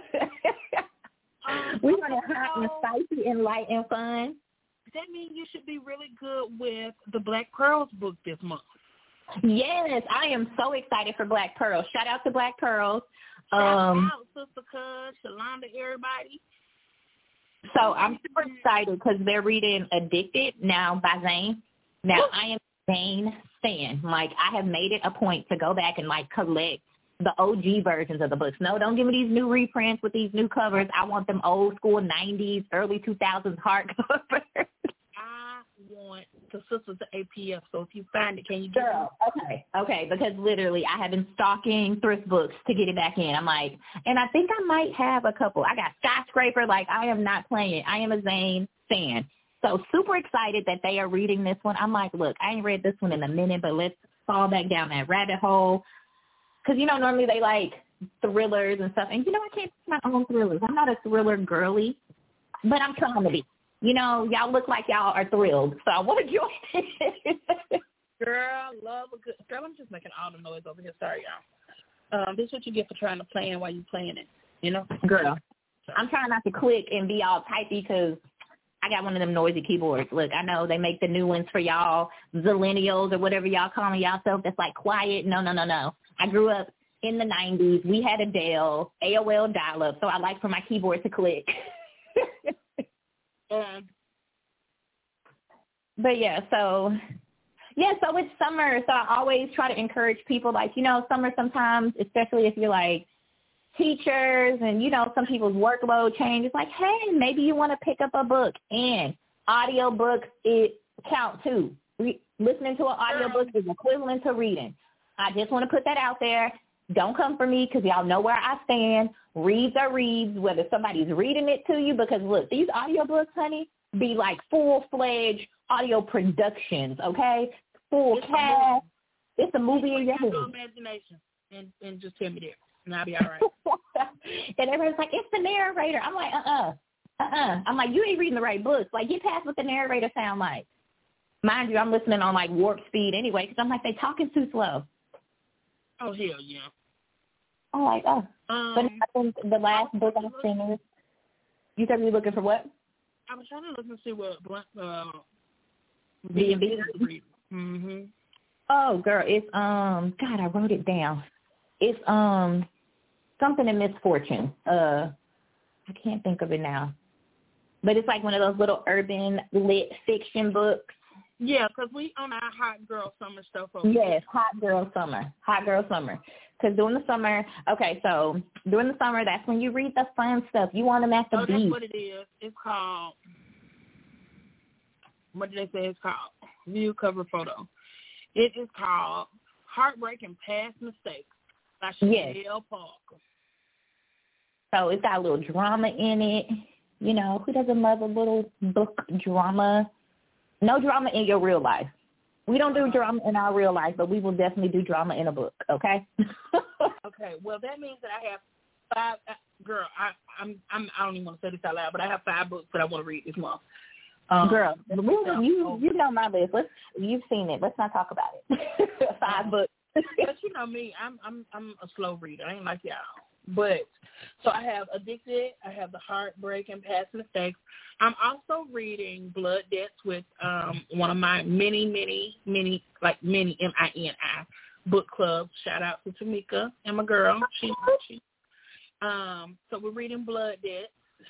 We're going to hot and spicy and light and fun. That means you should be really good with the Black Pearls book this month. Yes, I am so excited for Black Pearls. Shout out to Black Pearls. Shout out, Sister Cuz, Shalonda, everybody. So I'm super excited because they're reading Addicted now by Zane. Now, I am a Zane fan. Like, I have made it a point to go back and, like, collect the OG versions of the books. No, don't give me these new reprints with these new covers. I want them old school 90s, early 2000s hardcovers. I want the Sisters of APF, so if you find it, can you Girl, okay, because literally I have been stalking thrift books to get it back in. I'm like, and I think I might have a couple. I got Skyscraper. Like, I am not playing. I am a Zane fan. So super excited that they are reading this one. I'm like, look, I ain't read this one in a minute, but let's fall back down that rabbit hole. Because, you know, normally they like thrillers and stuff. And, you know, I can't pick my own thrillers. I'm not a thriller girly, but I'm trying to be. You know, y'all look like y'all are thrilled, so I want to join it. Girl, love a good... Girl, I'm just making all the noise over here. Sorry, y'all. This is what you get for trying to plan while you playing it, you know? Girl, I'm trying not to click and be all typey because I got one of them noisy keyboards. Look, I know they make the new ones for y'all, zillennials or whatever y'all calling yourself that's like quiet. No. I grew up in the 90s. We had a Dell, AOL dial-up, so I like for my keyboard to click. But so it's summer, so I always try to encourage people, like, you know, summer sometimes, especially if you're like teachers and, you know, some people's workload changes, like, hey, maybe you want to pick up a book, and audiobooks, it count too. Listening to an audiobook is equivalent to reading. I just want to put that out there. Don't come for me because y'all know where I stand. Reads are reads, whether somebody's reading it to you, because, look, these audiobooks, honey, be like full-fledged audio productions, okay? Full cast. It's a movie in your head. Imagination and just tell me there, and I'll be all right. And everyone's like, it's the narrator. I'm like, I'm like, you ain't reading the right books. Like, get past what the narrator sound like. Mind you, I'm listening on, like, warp speed anyway because I'm like, they talking too slow. Oh, hell yeah. I'm like, but I think the last book I finished, you said you were looking for what? I was trying to look and see what B&B. Mm-hmm. Oh, girl, it's, God, I wrote it down. It's, something in Misfortune. I can't think of it now. But it's like one of those little urban lit fiction books. Yeah, because we on our Hot Girl Summer stuff over Yes, Hot Girl Summer. Because during the summer, that's when you read the fun stuff. You want them at the beach. That's what it is. It's called, what did they say it's called? View cover photo. It is called Heartbreak and Past Mistakes by Chanel Parker. So it's got a little drama in it. You know, who doesn't love a little book drama? No drama in your real life. We don't do drama in our real life, but we will definitely do drama in a book, okay? Okay, well, that means that I have 5, girl, I don't even want to say this out loud, but I have 5 books that I want to read this month. Girl, you know my list. You've seen it. Let's not talk about it. 5 books. But you know me, I'm a slow reader. I ain't like y'all. But so I have Addicted. I have The Heartbreak and Past Mistakes. I'm also reading Blood Debts with one of my many, mini, MINI book club. Shout out to Tamika and my girl. She so we're reading Blood Debt.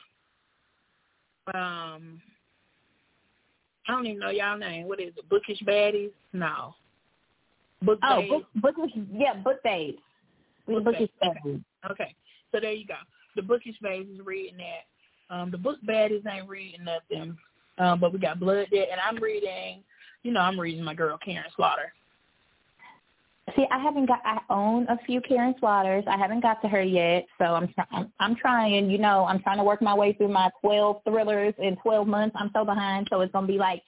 I don't even know y'all name. What is it? Bookish Baddies? No. Book Babes. Book Babes. Bookish Baddies. Okay. So there you go. The Bookish Babes is reading that. The Book Baddies ain't reading nothing. But we got Blood Debt, and I'm reading my girl Karen Slaughter. See, I own a few Karen Slaughters. I haven't got to her yet, so I'm trying. You know, I'm trying to work my way through my 12 thrillers in 12 months. I'm so behind, so it's gonna be like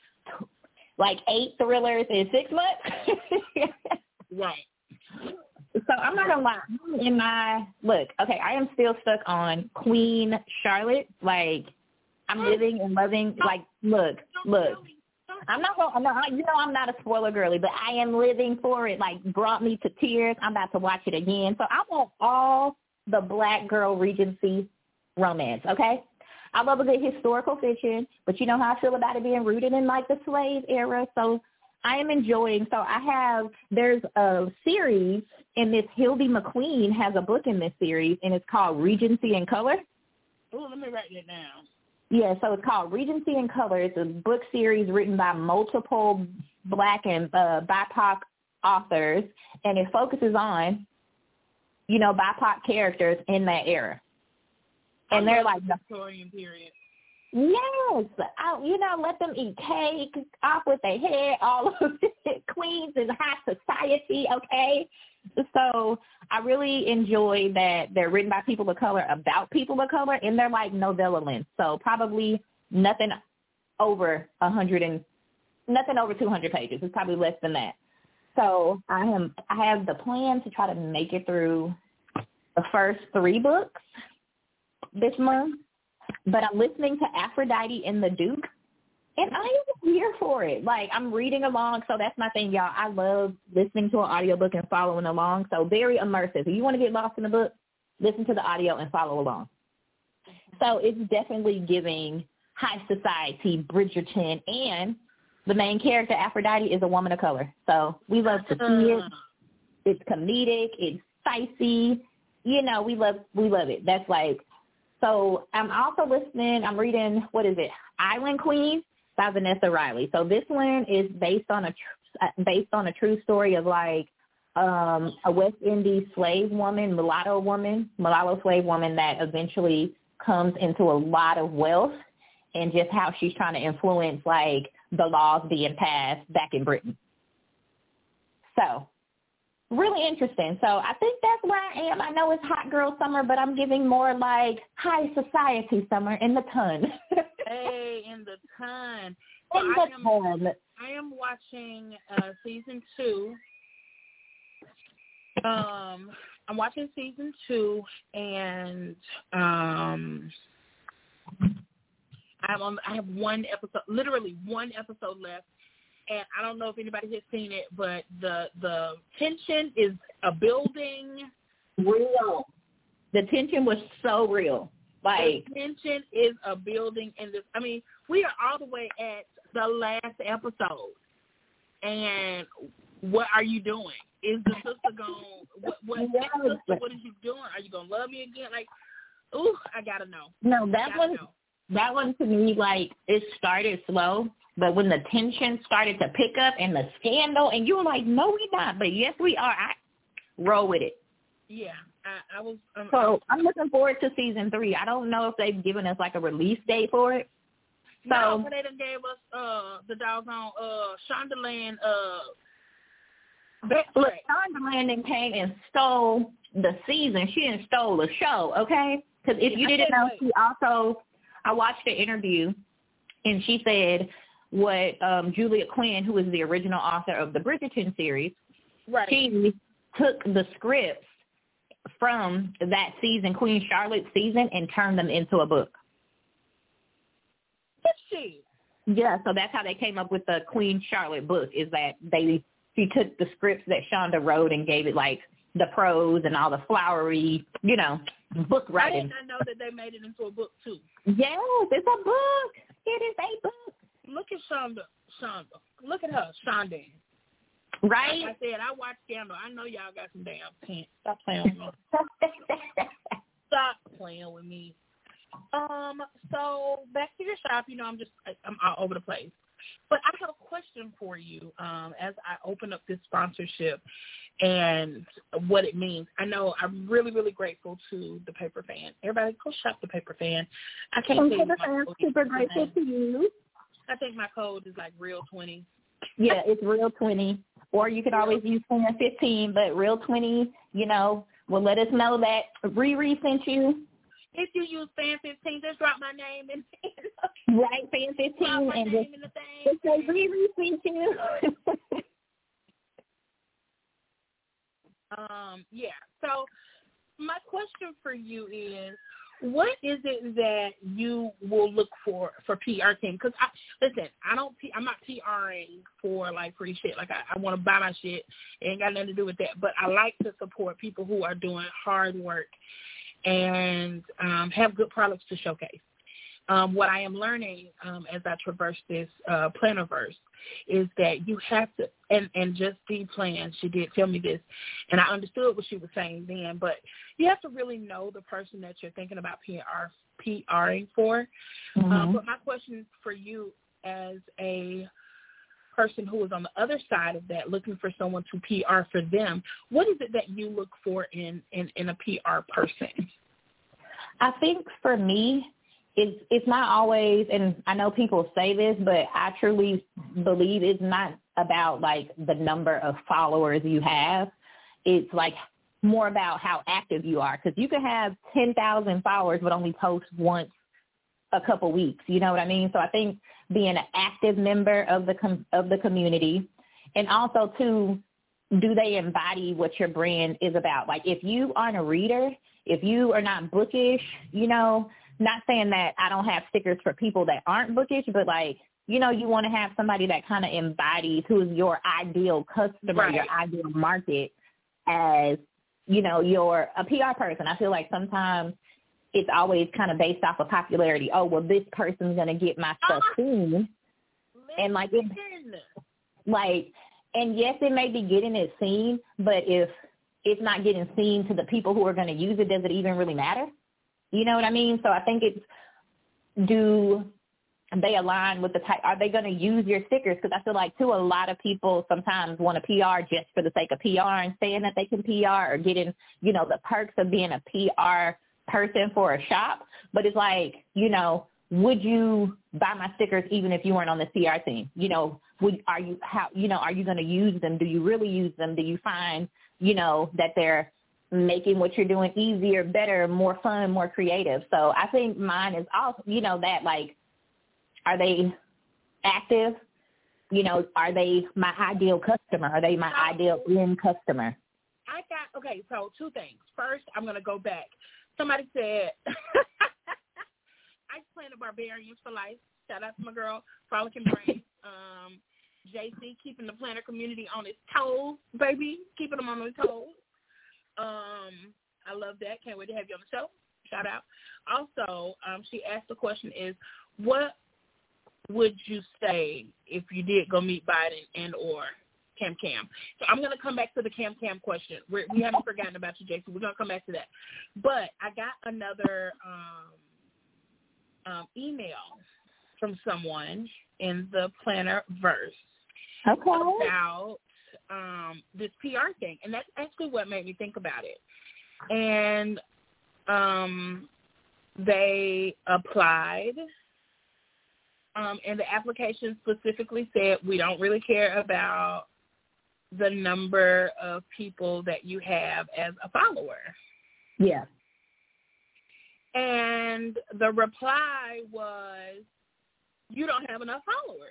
8 thrillers in 6 months. Right. So I'm not gonna lie. I am still stuck on Queen Charlotte. Like, I'm living and loving. Like, look. I'm not going. No, I'm not a spoiler girly, but I am living for it. Like, brought me to tears. I'm about to watch it again. So I want all the Black girl Regency romance. Okay, I love a good historical fiction, but you know how I feel about it being rooted in like the slave era. So I am enjoying. So there's a series, and Miss Hildy McQueen has a book in this series, and it's called Regency in Color. Oh, let me write that down. Yeah, so it's called Regency in Color. It's a book series written by multiple Black and BIPOC authors, and it focuses on, BIPOC characters in that era. And they're like the Victorian period. Yes, let them eat cake off with their head, all of it, queens in high society, okay? So I really enjoy that they're written by people of color about people of color, and they're like novella length. So probably nothing over 200 pages. It's probably less than that. So I have the plan to try to make it through the first 3 books this month. But I'm listening to Aphrodite and the Duke, and I am here for it. Like, I'm reading along, so that's my thing, y'all. I love listening to an audiobook and following along, so very immersive. If you want to get lost in the book, listen to the audio and follow along. So it's definitely giving high society, Bridgerton, and the main character, Aphrodite, is a woman of color. So we love to see it. It's comedic. It's spicy. We love it. That's like, so I'm also reading, Island Queen by Vanessa Riley. So this one is based on a true story of like a West Indies slave woman, mulatto slave woman that eventually comes into a lot of wealth, and just how she's trying to influence like the laws being passed back in Britain. So really interesting. So I think that's where I am. I know it's hot girl summer, but I'm giving more like high society summer in the ton. Hey, in the ton. So I am watching season 2. I'm watching season 2, and I have literally one episode left. And I don't know if anybody has seen it, but the tension is a building. Real. The tension was so real. Like, the tension is a building in this. I mean, we are all the way at the last episode. And what are you doing? Is the sister going? What is you doing? Are you gonna love me again? Like, ooh, I gotta know. No, that one to me, like, it started slow. But when the tension started to pick up and the scandal, and you were like, no, we're not. But yes, we are. I roll with it. Yeah, I was. So I'm looking forward to season 3. I don't know if they've given us like a release date for it. So no, but they done gave us the doggone Shondaland. Look, Shondaland came and stole the season. She didn't stole the show, okay? Because if you didn't know, she also, I watched the interview, and she said what Julia Quinn, who is the original author of the Bridgerton series, right. She took the scripts from that season, Queen Charlotte's season, and turned them into a book. Did she? Yeah, so that's how they came up with the Queen Charlotte book, is that she took the scripts that Shonda wrote and gave it like the prose and all the flowery, book writing. I did not know that they made it into a book too. Yes, it's a book. It is a book. Look at Shonda. Look at her, Shonda. Right? Like I said, I watch Scandal. I know y'all got some damn pants. Stop playing with me. Stop playing with me. So back to your shop. I'm all over the place. But I have a question for you as I open up this sponsorship and what it means. I know I'm really, really grateful to the Paper Fan. Everybody go shop the Paper Fan. I can't say my code. Super grateful to you. I think my code is like Real20. Yeah, it's Real20. Or you could always use Fan15, but Real20, will let us know that Riri sent you. If you use Fan15, just drop my name in. Right, Fan15, and just say Riri sent you. Yeah. So my question for you is, what is it that you will look for PR team? Because I'm not PRing for like free shit. Like I want to buy my shit. It ain't got nothing to do with that. But I like to support people who are doing hard work and have good products to showcase. What I am learning as I traverse this Plannerverse is that you have to, and just the plan, she did tell me this, and I understood what she was saying then, but you have to really know the person that you're thinking about PRing for. Mm-hmm. But my question for you as a person who is on the other side of that, looking for someone to PR for them, what is it that you look for in a PR person? I think for me, it's not always, and I know people say this, but I truly believe it's not about like the number of followers you have. It's like more about how active you are, because you can have 10,000 followers but only post once a couple weeks. You know what I mean? So I think being an active member of the community, and also too, do they embody what your brand is about? Like if you aren't a reader, if you are not bookish, not saying that I don't have stickers for people that aren't bookish, but like, you want to have somebody that kind of embodies who's your ideal customer, right, your ideal market as, you're a PR person. I feel like sometimes it's always kind of based off of popularity. Oh, well, this person's going to get my stuff seen. And and yes, it may be getting it seen, but if it's not getting seen to the people who are going to use it, does it even really matter? You know what I mean? So I think do they align with the type, are they going to use your stickers? Because I feel like, too, a lot of people sometimes want to PR just for the sake of PR and saying that they can PR or getting, the perks of being a PR person for a shop. But it's like, would you buy my stickers even if you weren't on the CR team? Are you going to use them? Do you really use them? Do you find, that they're making what you're doing easier, better, more fun, more creative? So I think mine is also, that like, are they active? Are they my ideal customer? Are they my ideal end customer? So two things. First, I'm going to go back. Somebody said, I plan the Barbarians for life. Shout out to my girl, Frolicking Brain. JC, keeping the planner community on its toes, baby. Keeping them on their toes. I love that. Can't wait to have you on the show. Shout out. Also, she asked the question is, what would you say if you did go meet Biden and or Cam? So I'm going to come back to the Cam question. We haven't forgotten about you, JC. We're going to come back to that. But I got another email from someone in the Plannerverse about this PR thing, and that's actually what made me think about it. And they applied, and the application specifically said, we don't really care about the number of people that you have as a follower. Yeah. And the reply was, you don't have enough followers.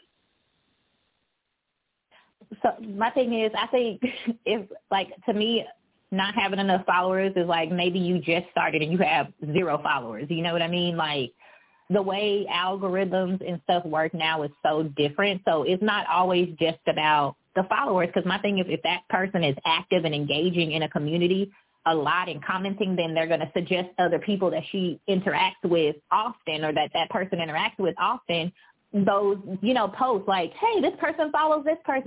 So my thing is, I think if, like, to me, not having enough followers is like maybe you just started and you have 0 followers. You know what I mean? Like, the way algorithms and stuff work now is so different. So it's not always just about the followers, because my thing is, if that person is active and engaging in a community a lot and commenting, then they're going to suggest other people that she interacts with often, or that person interacts with often, those, posts like, hey, this person follows this person.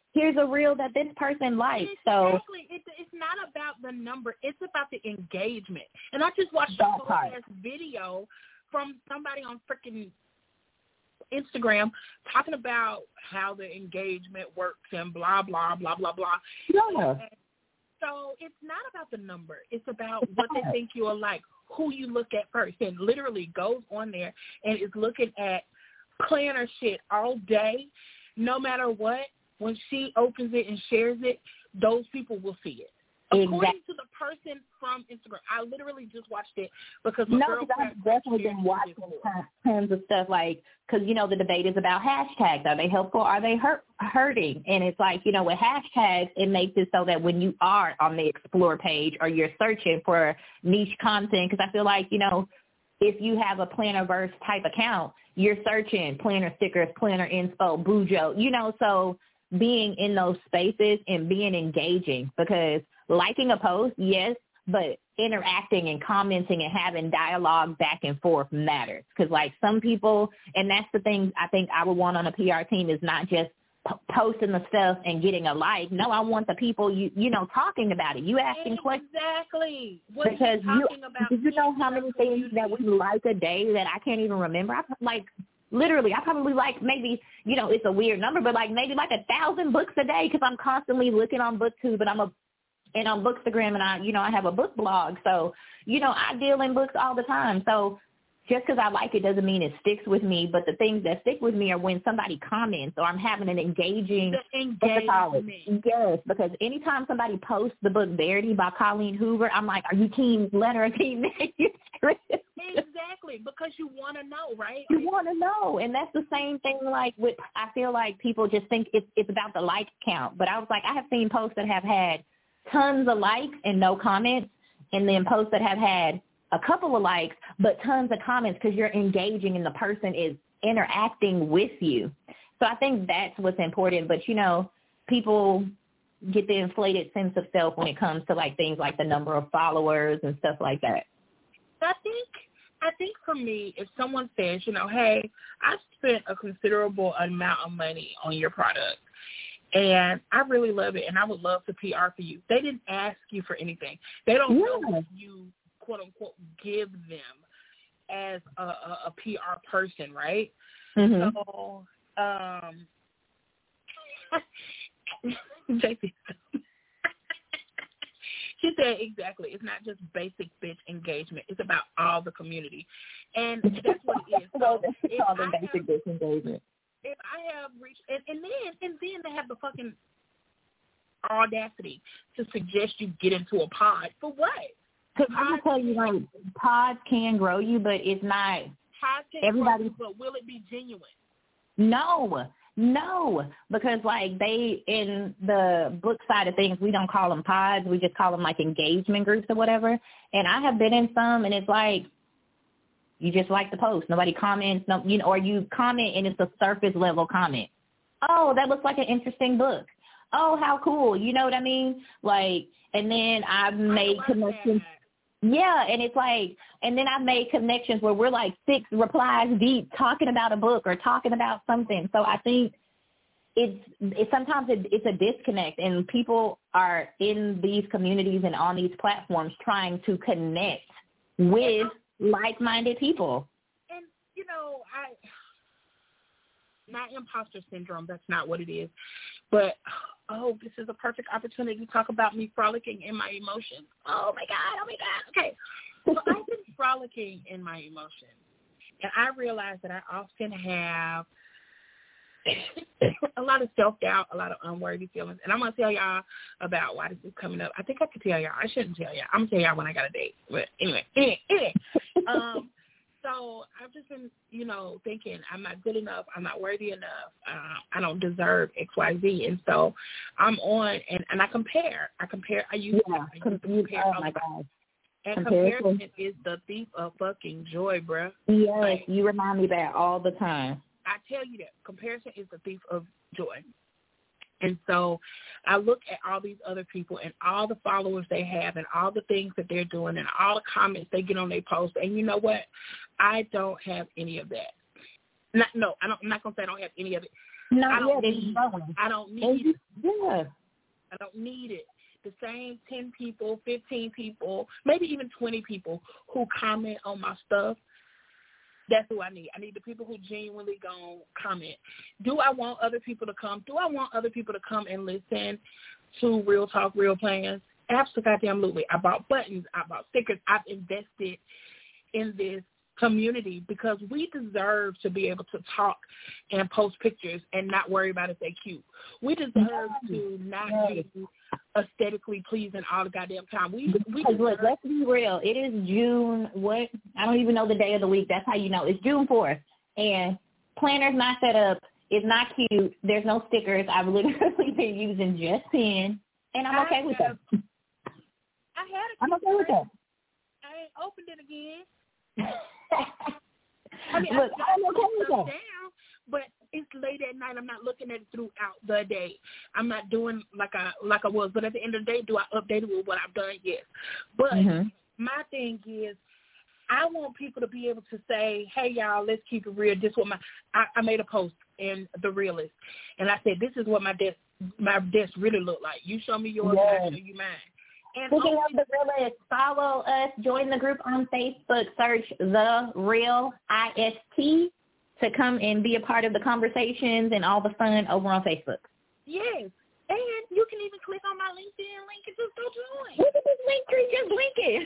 here's a reel that this person likes. Exactly. It's not about the number. It's about the engagement. And I just watched a whole video from somebody on freaking Instagram talking about how the engagement works and blah, blah, blah, blah, blah. Yeah. So it's not about the number. It's about what they think you are like, who you look at first. And literally goes on there and is looking at planner shit all day, no matter what. When she opens it and shares it, those people will see it. According to the person from Instagram. I literally just watched it because my girlfriend I've definitely been watching tons of stuff because, the debate is about hashtags. Are they helpful? Are they hurting? And it's like, with hashtags, it makes it so that when you are on the Explore page or you're searching for niche content, because I feel like, if you have a Plannerverse type account, you're searching planner stickers, planner inspo, Bujo, so being in those spaces and being engaging, because liking a post, yes, but interacting and commenting and having dialogue back and forth matters. Because, some people, and that's the thing I think I would want on a PR team, is not just posting the stuff and getting a like. No, I want the people, talking about it. You asking questions. Exactly. Because did you know how many things that we like a day that I can't even remember? Literally, I probably maybe, it's a weird number, but maybe 1,000 books a day, because I'm constantly looking on BookTube, and on Bookstagram, and I have a book blog. So, I deal in books all the time. So just because I like it doesn't mean it sticks with me. But the things that stick with me are when somebody comments or I'm having an engaging Yes, because anytime somebody posts the book Verity by Colleen Hoover, I'm like, are you team letter or team manuscript? Exactly, because you want to know, right? You want to know. And that's the same thing with, I feel like people just think it's about the like count. But I was like, I have seen posts that have had tons of likes and no comments, and then posts that have had a couple of likes but tons of comments, because you're engaging and the person is interacting with you. So I think that's what's important. But, people get the inflated sense of self when it comes to things like the number of followers and stuff like that. I think for me, if someone says, hey, I spent a considerable amount of money on your product, and I really love it, and I would love to PR for you. They didn't ask you for anything. They don't know what you, quote, unquote, give them as a PR person, right? Mm-hmm. So, JC, she said exactly. It's not just basic bitch engagement. It's about all the community. And that's what it is. So it's all the basic bitch engagement. If I have reached, and then they have the fucking audacity to suggest you get into a pod for what? Because I'm gonna tell you, pods can grow you, but it's not. Pods can grow you, but will it be genuine? No, because they, in the book side of things, we don't call them pods. We just call them engagement groups or whatever. And I have been in some, and it's you just like the post. Nobody comments, or you comment and it's a surface level comment. Oh, that looks like an interesting book. Oh, how cool. You know what I mean? And then I've made connections. Yeah, and it's and then I've made connections where we're 6 replies deep talking about a book or talking about something. So I think it's sometimes it's a disconnect, and people are in these communities and on these platforms trying to connect with like-minded people. And, not imposter syndrome, that's not what it is. But, this is a perfect opportunity to talk about me frolicking in my emotions. Oh, my God. Okay. So I've been frolicking in my emotions. And I realize that I often have a lot of self-doubt, a lot of unworthy feelings. And I'm going to tell y'all about why this is coming up. I think I could tell y'all. I shouldn't tell y'all. I'm going to tell y'all when I got a date. But anyway. So I've just been, thinking I'm not good enough. I'm not worthy enough. I don't deserve XYZ. And so I'm on, and I compare. I use to compare. Oh, my God. And comparison is the thief of fucking joy, bruh. Yes, you remind me of that all the time. I tell you that. Comparison is the thief of joy. And so I look at all these other people and all the followers they have and all the things that they're doing and all the comments they get on their posts. And you know what? I don't have any of that. I'm not gonna say I don't have any of it. No, I don't yeah, need. I don't need it. Yeah. I don't need it. The same 10 people, 15 people, maybe even 20 people who comment on my stuff. That's who I need. I need the people who genuinely gonna comment. Do I want other people to come? Do I want other people to come and listen to Real Talk, Real Plans? Absolutely. I bought buttons. I bought stickers. I've invested in this community because we deserve to be able to talk and post pictures and not worry about if they're cute. We deserve to not be aesthetically pleasing all the goddamn time. Look, let's be real. It is June. What? I don't even know the day of the week. That's how you know. It's June 4th, and planner's not set up. It's not cute. There's no stickers. I've literally been using just pen, and I'm okay with that. I'm okay with that. I ain't opened it again. Look, I'm okay with that. Down, but it's late at night. I'm not looking at it throughout the day. I'm not doing like I was. But at the end of the day, do I update it with what I've done? Yes. But my thing is, I want people to be able to say, hey, y'all, let's keep it real. This is what I made a post in The Realist, and I said, this is what my desk really look like. You show me yours, and I show you mine. And speaking of The Realist, follow us, join the group on Facebook, search The Real IST to come and be a part of the conversations and all the fun over on Facebook. Yes, and you can even click on my LinkedIn link and just go join. Look at this link tree, just link it.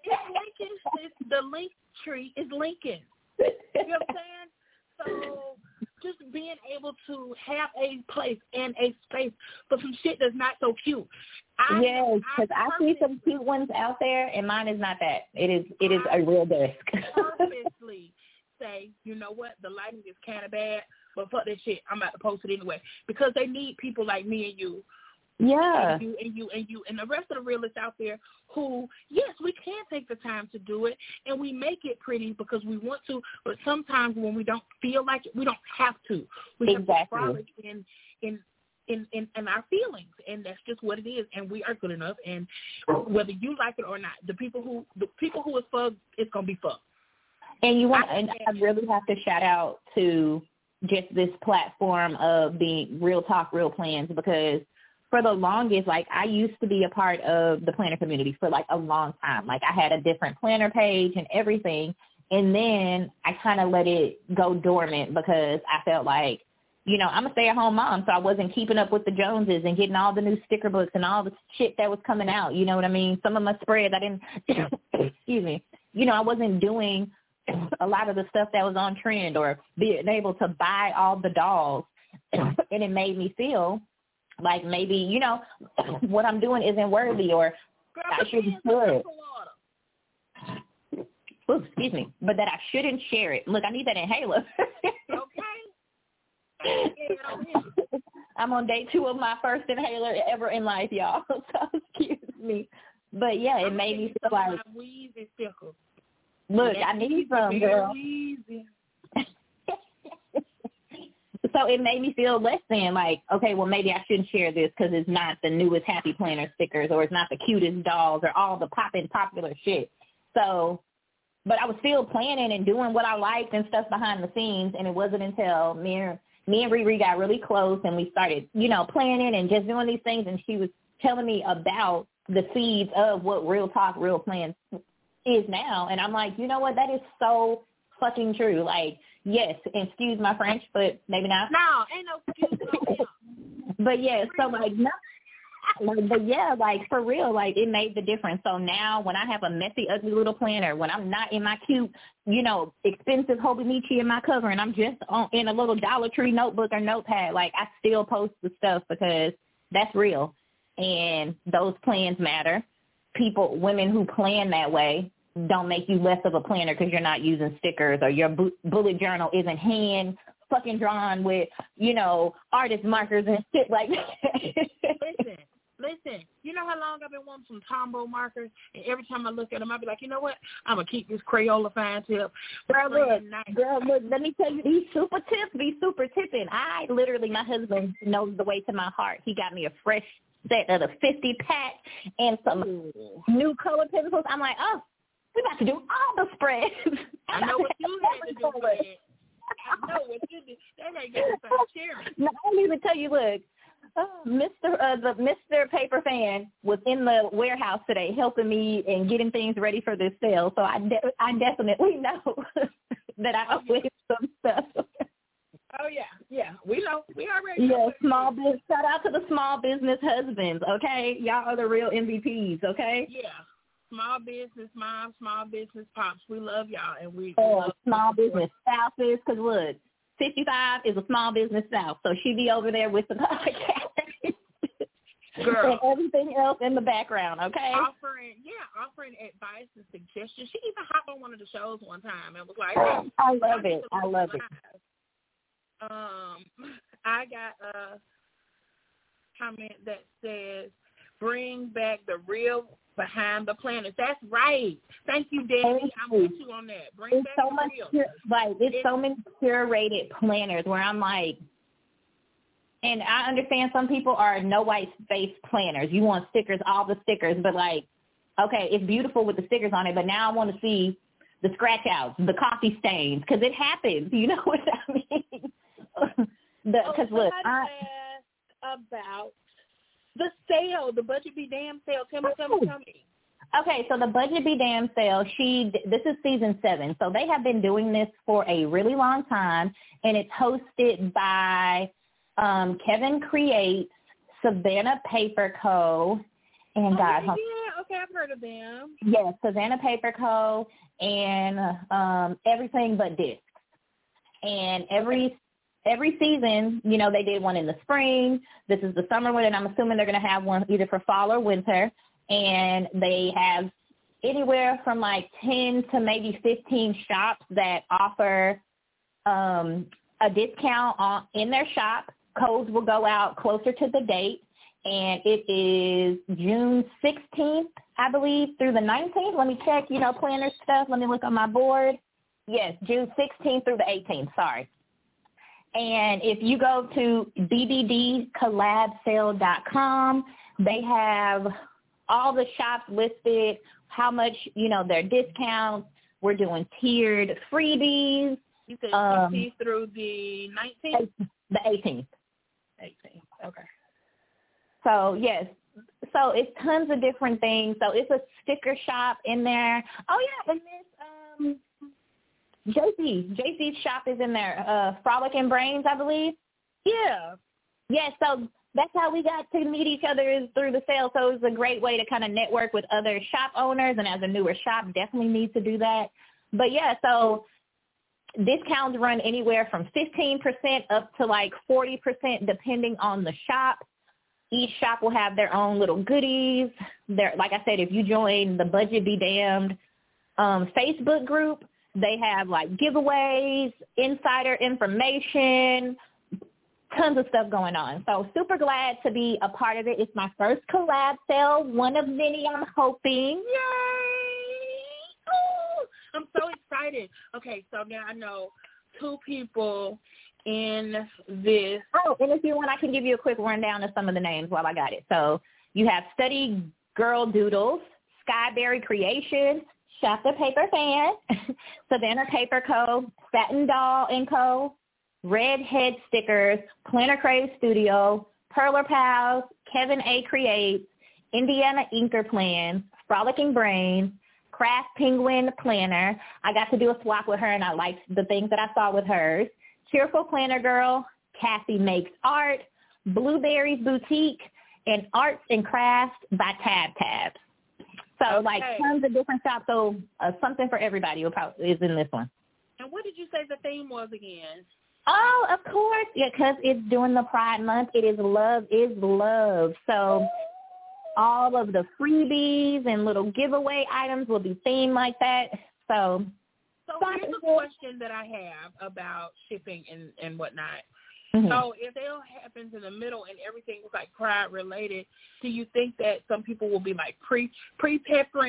The link tree is Lincoln. You know what I'm saying? So just being able to have a place and a space for some shit that's not so cute. Yes, because I see some cute ones out there, and mine is not that. It is a real desk. Purposely say, you know what, the lighting is kind of bad, but fuck that shit. I'm about to post it anyway because they need people like me and you. Yeah. And you and the rest of the realists out there who, yes, we can take the time to do it and we make it pretty because we want to, but sometimes when we don't feel like it, we don't have to. We have to frolic in our feelings, and that's just what it is, and we are good enough, and whether you like it or not, the people who is fucked, it's gonna be fucked. And I really have to shout out to just this platform of the Real Talk, Real Plans, because for the longest, like, I used to be a part of the planner community for, like, a long time. Like, I had a different planner page and everything, and then I kind of let it go dormant because I felt like, you know, I'm a stay-at-home mom, so I wasn't keeping up with the Joneses and getting all the new sticker books and all the shit that was coming out. You know what I mean? Some of my spreads, I didn't, excuse me, you know, I wasn't doing a lot of the stuff that was on trend or being able to buy all the dolls, and it made me feel like maybe, you know, what I'm doing isn't worthy or I shouldn't share it. Ooh, excuse me, but that I shouldn't share it. Look, I need that inhaler. Okay. I'm on day 2 of my first inhaler ever in life, y'all. So excuse me. But yeah, it made me feel like, look, I need some, girl. So it made me feel less than, like, okay, well, maybe I shouldn't share this because it's not the newest Happy Planner stickers or it's not the cutest dolls or all the poppin' popular shit. So, but I was still planning and doing what I liked and stuff behind the scenes, and it wasn't until me and Riri got really close and we started, you know, planning and just doing these things, and she was telling me about the seeds of what Real Talk, Real Plans is now, and I'm like, you know what, that is so fucking true. Like, yes, excuse my French, but maybe not. No, ain't no excuse. But yeah, so like, no. But yeah, like, for real, like, it made the difference. So now when I have a messy, ugly little planner, when I'm not in my cute, you know, expensive Hobonichi in my cover, and I'm just in a little Dollar Tree notebook or notepad, like, I still post the stuff because that's real. And those plans matter. Women who plan that way don't make you less of a planner because you're not using stickers or your bullet journal isn't hand fucking drawn with, you know, artist markers and shit like that. Listen, you know how long I've been wanting some Tombow markers, and every time I look at them, I'll be like, you know what? I'm going to keep this Crayola fine tip. Girl, look, let me tell you, these super tips be super tipping. My husband knows the way to my heart. He got me a fresh set of the 50 pack and some new color pencils. I'm like, oh, we about to do all the spreads. I know what you had to do for it. I know what you did. That ain't got to start cheering. No, I don't even tell you, look, Mr. Paper Fan was in the warehouse today helping me and getting things ready for this sale. So I definitely know that I owe him some stuff. Oh, yeah. We know. We already know. Yeah, small business. Shout out to the small business husbands, okay? Y'all are the real MVPs, okay? Yeah. Small business moms, small business pops. We love y'all, and we love small business spouses, because, look, 55 is a small business spouse, so she be over there with the podcast. Girl. And everything else in the background, okay? Offering advice and suggestions. She even hopped on one of the shows one time and was like, I love it. I got a comment that says, bring back the real behind the planners. That's right. Thank you, Debbie. I'm with you on that. Bring back so the much real. It's so many curated planners where I'm like, and I understand some people are no white space planners. You want stickers, all the stickers, but like, okay, it's beautiful with the stickers on it, but now I want to see the scratch outs, the coffee stains, because it happens. You know what I mean? Because look, asked about the sale, the Budget Be Damn sale. Tell me. Okay, so the Budget Be Damn sale, this is season 7. So they have been doing this for a really long time, and it's hosted by Kevin Creates, Savannah Paper Co., and I've heard of them. Yes, Savannah Paper Co. and Everything But Discs. And every season, you know, they did one in the spring. This is the summer one, and I'm assuming they're going to have one either for fall or winter. And they have anywhere from like 10 to maybe 15 shops that offer a discount in their shop. Codes will go out closer to the date, and it is June 16th, I believe, through the 19th. Let me check, planner stuff. Let me look on my board. Yes, June 16th through the 18th, sorry. And if you go to bbdcollabsale.com, they have all the shops listed, how much, their discounts. We're doing tiered freebies. You said 16th through the 19th? The 18th. 18th, okay. So, yes. So it's tons of different things. So it's a sticker shop in there. Oh, yeah, and this JC's shop is in there. Frolicking Brains, I believe. Yeah. Yeah, so that's how we got to meet each other, is through the sale. So it's a great way to kind of network with other shop owners, and as a newer shop, definitely need to do that. But, yeah, so discounts run anywhere from 15% up to like 40% depending on the shop. Each shop will have their own little goodies. Like I said, if you join the Budget Be Damned Facebook group, they have like giveaways, insider information, tons of stuff going on. So super glad to be a part of it. It's my first collab sale, one of many, I'm hoping. Yay! Oh, I'm so excited. Okay, so now I know 2 people in this. Oh, and if you want, I can give you a quick rundown of some of the names while I got it. So you have Study Girl Doodles, Skyberry Creations, Shop the Paper Fan, Savannah Paper Co., Satin Doll & Co., Red Head Stickers, Planner Crave Studio, Perler Pals, Kevin A. Creates, Indiana Inker Plans, Frolicking Brains, Craft Penguin Planner. I got to do a swap with her, and I liked the things that I saw with hers. Cheerful Planner Girl, Cassie Makes Art, Blueberries Boutique, and Arts and Crafts by Tab. So, like, tons of different shops. So, something for everybody is in this one. And what did you say the theme was again? Oh, of course. Yeah, because it's during the Pride Month. It is Love is Love. So, all of the freebies and little giveaway items will be themed like that. So here's a question that I have about shipping and whatnot. Mm-hmm. So if sale happens in the middle and everything was like Pride related, do you think that some people will be like pre-prepping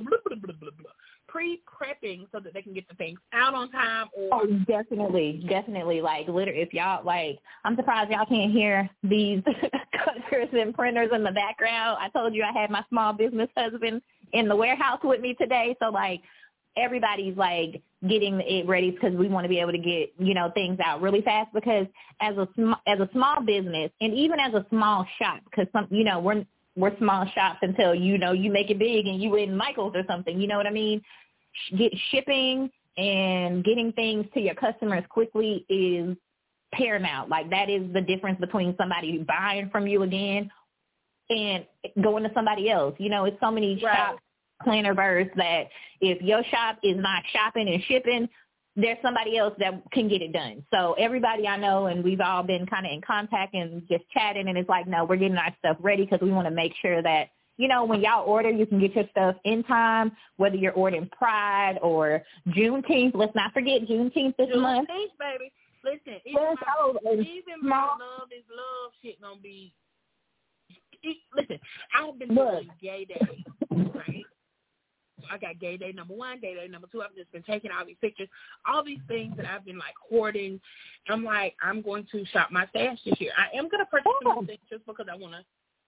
so that they can get the things out on time? Or Oh, definitely. Like, literally, if y'all, like, I'm surprised y'all can't hear these cutters and printers in the background. I told you I had my small business husband in the warehouse with me today. So, like, everybody's, like, getting it ready because we want to be able to get, things out really fast, because as a small business and even as a small shop, because we're small shops until, you make it big and you in Michael's or something, you know what I mean? Shipping and getting things to your customers quickly is paramount. Like, that is the difference between somebody buying from you again and going to somebody else. It's so many shops, Plannerverse, that if your shop is not shopping and shipping, there's somebody else that can get it done. So everybody I know, and we've all been kind of in contact and just chatting, and it's like, no, we're getting our stuff ready because we want to make sure that, when y'all order, you can get your stuff in time, whether you're ordering Pride or Juneteenth. Let's not forget Juneteenth this month. Juneteenth, baby. Listen, even my love is love shit gonna be. Listen, I've been doing Gay Day, right? I got Gay Day number 1, Gay Day number 2. I've just been taking all these pictures, all these things that I've been like hoarding. I'm like, I'm going to shop my stash this year. I am going to purchase some things just because I want to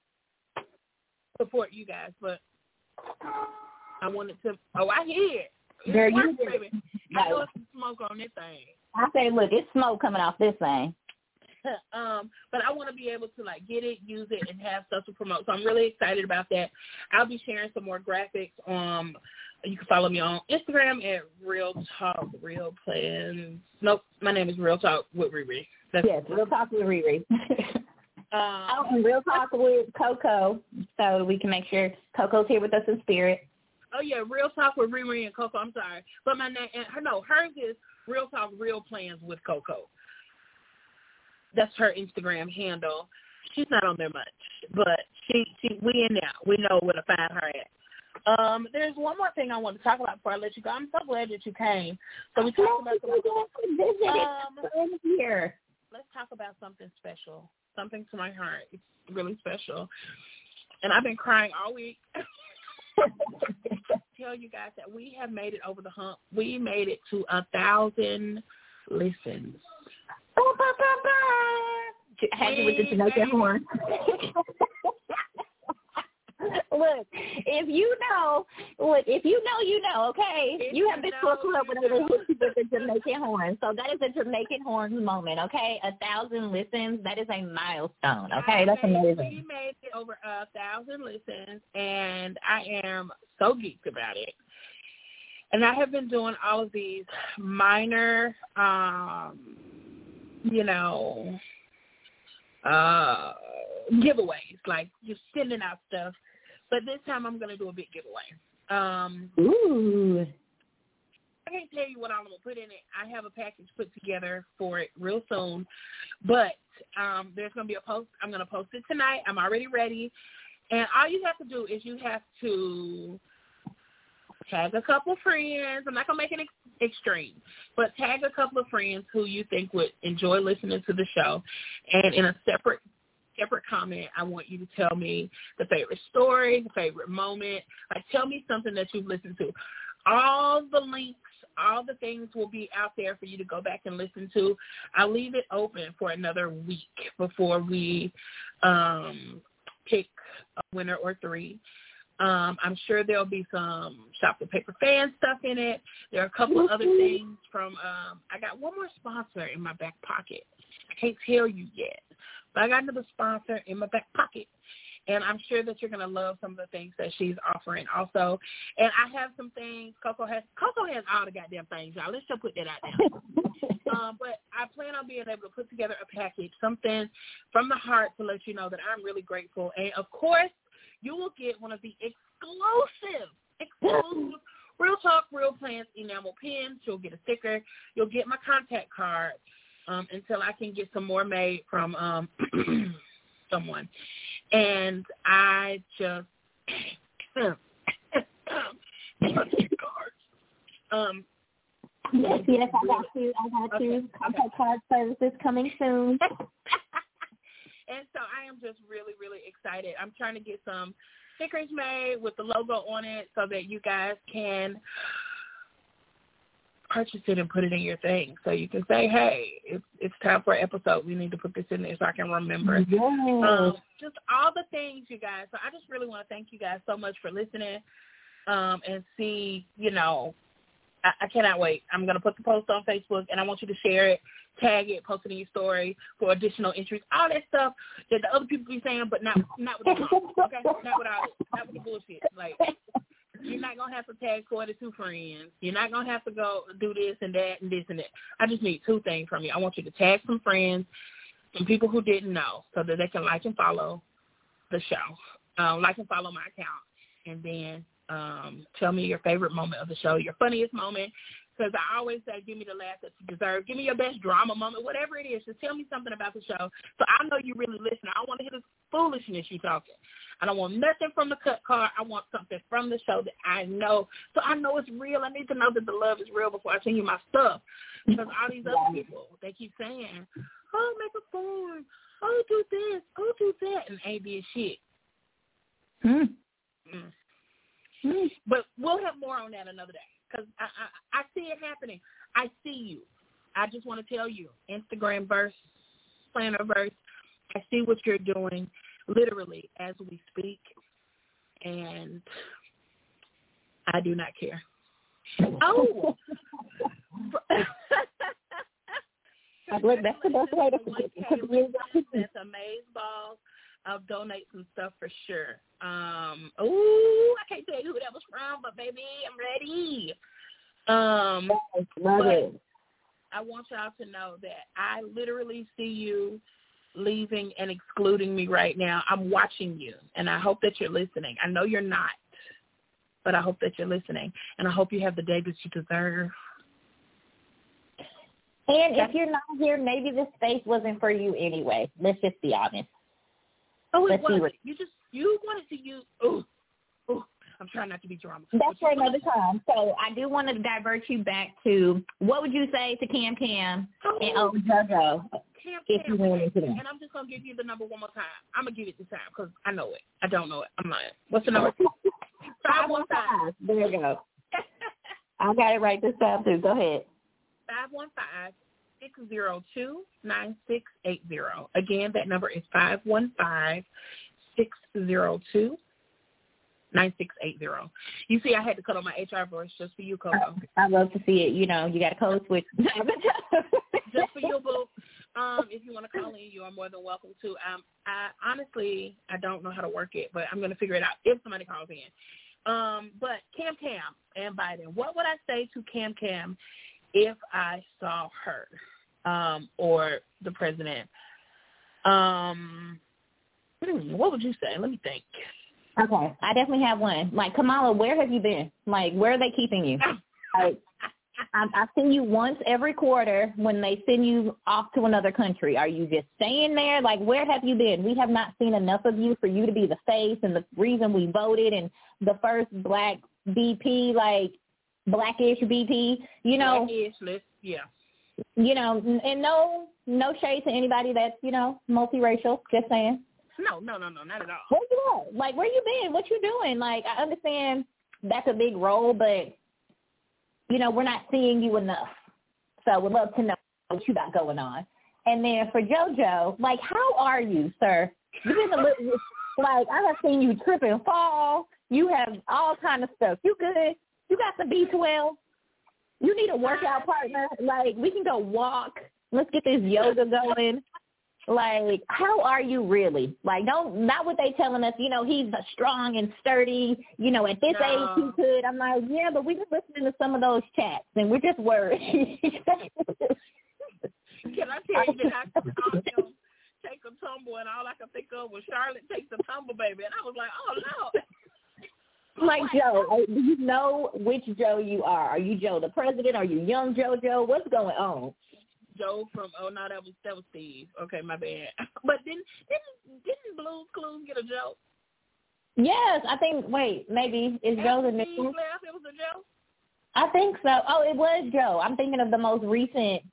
support you guys, but I wanted to. Oh, I hear it. There you go, baby. I know it's some smoke on this thing. I say, look, it's smoke coming off this thing. But I want to be able to like get it, use it, and have stuff to promote. So I'm really excited about that. I'll be sharing some more graphics. You can follow me on Instagram at Real Talk Real Plans. Nope, my name is Real Talk with Riri. Yes, Real Talk with Riri. Real Talk with Coco, so we can make sure Coco's here with us in spirit. Oh yeah, Real Talk with Riri and Coco. I'm sorry, but my name, hers is Real Talk Real Plans with Coco. That's her Instagram handle. She's not on there much, but we in there. We know where to find her at. There's one more thing I want to talk about before I let you go. I'm so glad that you came. So we talked about here. Let's talk about something special, something to my heart. It's really special, and I've been crying all week. Tell you guys that we have made it over the hump. We made it to 1,000 listens. Happy with the Jamaican horn. Look, if you know, you know, okay? You have been to a club with the Jamaican horn. So that is a Jamaican horn moment, okay? 1,000 listens, that is a milestone, okay? That's amazing. We made it over 1,000 listens, and I am so geeked about it. And I have been doing all of these minor, giveaways, like just sending out stuff. But this time I'm going to do a big giveaway. Ooh. I can't tell you what I'm going to put in it. I have a package put together for it real soon. But there's going to be a post. I'm going to post it tonight. I'm already ready. And all you have to do is you have to tag a couple friends. I'm not going to make it extreme, but tag a couple of friends who you think would enjoy listening to the show. And in a separate comment, I want you to tell me the favorite story, the favorite moment. Like, tell me something that you've listened to. All the links, all the things will be out there for you to go back and listen to. I'll leave it open for another week before we pick a winner or 3. I'm sure there'll be some Shop the Paper fan stuff in it. There are a couple of other things from, I got one more sponsor in my back pocket. I can't tell you yet, but I got another sponsor in my back pocket. And I'm sure that you're going to love some of the things that she's offering also. And I have some things. Coco has all the goddamn things, y'all. Let's just put that out there. But I plan on being able to put together a package, something from the heart to let you know that I'm really grateful. And, of course, you will get one of the exclusive Real Talk, Real Plans enamel pins. You'll get a sticker. You'll get my contact card until I can get some more made from someone. And I just yes, I got you. Contact card services coming soon. And so I am just really, really excited. I'm trying to get some stickers made with the logo on it so that you guys can purchase it and put it in your thing. So you can say, hey, it's time for an episode. We need to put this in there so I can remember. Yes. Just all the things, you guys. So I just really want to thank you guys so much for listening and see, I cannot wait. I'm going to put the post on Facebook, and I want you to share it, tag it, post it in your story for additional entries, all that stuff that the other people be saying, but not with the mom, okay? Not with the bullshit. Like, you're not going to have to tag 42 friends. You're not going to have to go do this and that and this and that. I just need two things from you. I want you to tag some friends, some people who didn't know, so that they can like and follow the show, like and follow my account, and then tell me your favorite moment of the show, your funniest moment, because I always say, give me the laugh that you deserve. Give me your best drama moment, whatever it is. Just tell me something about the show so I know you really listen. I don't want to hear this foolishness you talking. I don't want nothing from the cut card. I want something from the show that I know. So I know it's real. I need to know that the love is real before I send you my stuff. Because all these other people, they keep saying, oh, make a form. Oh, do this. Oh, do that. And ain't did shit. But we'll have more on that another day because I see it happening. I see you. I just want to tell you, Instagram-verse, Planner-verse, I see what you're doing literally as we speak, and I do not care. Oh! Look, that's the best way to forget. That's Amazeballs. I'll donate some stuff for sure. I can't tell you who that was from, but baby, I'm ready. Love it. I want y'all to know that I literally see you leaving and excluding me right now. I'm watching you, and I hope that you're listening. I know you're not, but I hope that you're listening, and I hope you have the day that you deserve. And if you're not here, maybe this space wasn't for you anyway. Let's just be honest. Oh, it wasn't. You wanted to use. I'm trying not to be drama. That's for another time. So I do want to divert you back to what would you say to Cam and JoJo if you went into that. And I'm just gonna give you the number one more time. I'm gonna give it this time because I know it. I don't know it. I'm lying. What's the number? 515. There you go. I got it right this time too. Go ahead. 515-602-9680. Again, that number is 515-602-9680. You see, I had to cut on my HR voice just for you, Coco. I love to see it. You know, you got to code switch. Just for you, boo. If you want to call in, you are more than welcome to. I honestly don't know how to work it, but I'm going to figure it out if somebody calls in. But Cam and Biden, what would I say to Cam if I saw her or the president? What would you say? Let me think. Okay, I definitely have one. Like, Kamala, where have you been? Like, where are they keeping you? Like, I see you once every quarter when they send you off to another country. Are you just staying there? Like, where have you been? We have not seen enough of you for you to be the face and the reason we voted and the first black BP, like, blackish BP, you know. Blackish, yeah. You know, and no shade to anybody that's, you know, multiracial, just saying. No, not at all. Where you at? Like, where you been? What you doing? Like, I understand that's a big role, but, you know, we're not seeing you enough. So we'd love to know what you got going on. And then for JoJo, like, how are you, sir? You've been a little, like, I have seen you trip and fall. You have all kind of stuff. You good? You got some B12? You need a workout partner? Like, we can go walk. Let's get this yoga going. Like, how are you really? Like, not what they telling us, you know, he's strong and sturdy, you know, at this age he could. I'm like, yeah, but we just listening to some of those chats, and we're just worried. Can I tell you that I saw him take a tumble, and all I could think of was Charlotte takes a tumble, baby. And I was like, oh, no. Like, Joe, do you know which Joe you are? Are you Joe the president? Are you young JoJo? What's going on? Joe from that was Steve. Okay, my bad. But didn't Blue's Clues get a Joe? Yes, I think. Wait, maybe is Joe the new? Steve left, it was a Joe. I think so. Oh, it was Joe. I'm thinking of the most recent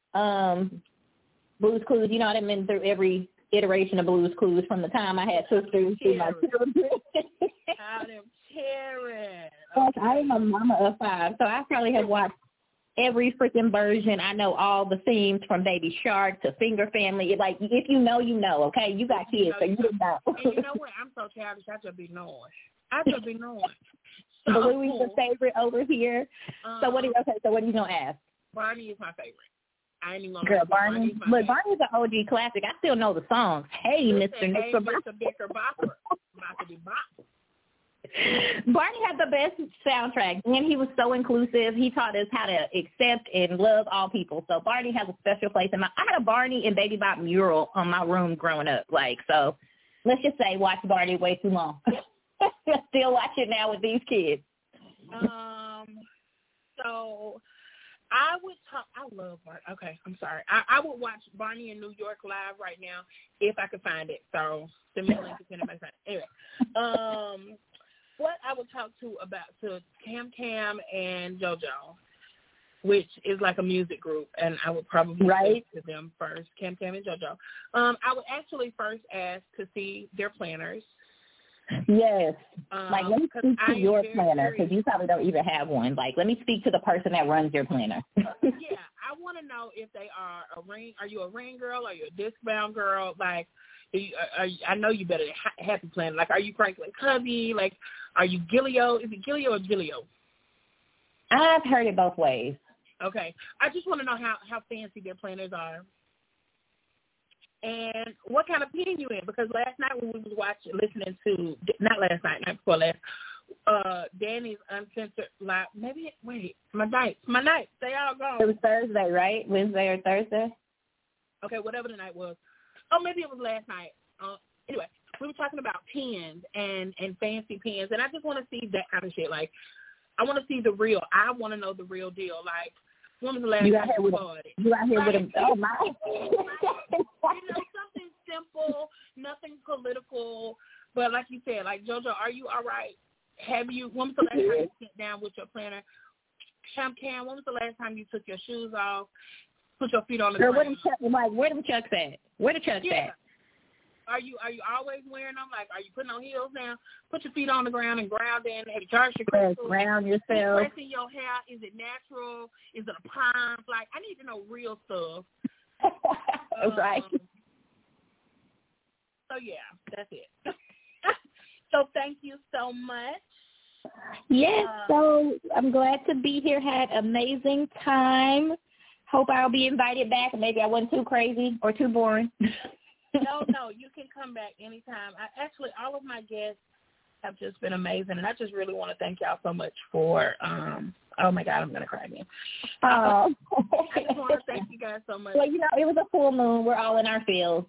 Blue's Clues. You know, I've been through every iteration of Blue's Clues from the time I had sisters to my children. Out of Karen. Yes, I am a mama of 5, so I probably have watched every freaking version. I know all the themes from Baby Shark to Finger Family. Like, if you know, you know, okay? You got kids, so you didn't know. And you know what? I'm so childish. I just be knowing. Bluey's the favorite over here. So what are you gonna ask? Barney is my favorite. I ain't even gonna Girl, Barney. Look, Barney's an OG classic. I still know the songs. Hey, Mr. Knickerbocker. Barney had the best soundtrack, and he was so inclusive. He taught us how to accept and love all people. So Barney has a special place in I had a Barney and Baby Bop mural on my room growing up. So let's just say watch Barney way too long. Still watch it now with these kids. So I love Barney. Okay, I'm sorry. I would watch Barney in New York live right now if I could find it. So send me a link if anybody finds it. Anyway, what I would talk to Cam Cam and JoJo, which is like a music group, and I would probably talk to them first, Cam Cam and JoJo. I would actually first ask to see their planners. Yes. Let me speak to your planner, because you probably don't even have one. Let me speak to the person that runs your planner. Yeah, I want to know if they are are you a ring girl? Are you a disc-bound girl? I know you better than Happy Planner. Are you Franklin Covey? Are you Gilio? Is it Gilio or Gilio? I've heard it both ways. Okay. I just want to know how fancy their planners are. And what kind of pen you in? Because last night when we was listening to, not last night, night before last, Danny's Uncensored Live. My night. They all gone. It was Thursday, right? Wednesday or Thursday? Okay, whatever the night was. Oh, maybe it was last night. Anyway, we were talking about pens and fancy pens, and I just want to see that kind of shit. I want to see the real. I want to know the real deal. When was the last time you bought it? You out here with a, oh, my. Something simple, nothing political. But like you said, JoJo, are you all right? When was the last time you sat down with your planner? Cam, when was the last time you took your shoes off, put your feet on the ground? Where them Chucks at? Where the Chucks at? Are you always wearing them? Are you putting on heels now? Put your feet on the ground and ground in. Have you charged your crystals? Ground yourself. Pressing your hair. Is it natural? Is it a perm? I need to know real stuff. Right. So, yeah, that's it. So, thank you so much. Yes, so I'm glad to be here. Had amazing time. Hope I'll be invited back. Maybe I wasn't too crazy or too boring. No, you can come back anytime. All of my guests have just been amazing, and I just really want to thank y'all so much for, oh, my God, I'm going to cry again. I just want to thank you guys so much. Well, it was a full moon. We're all in our fields.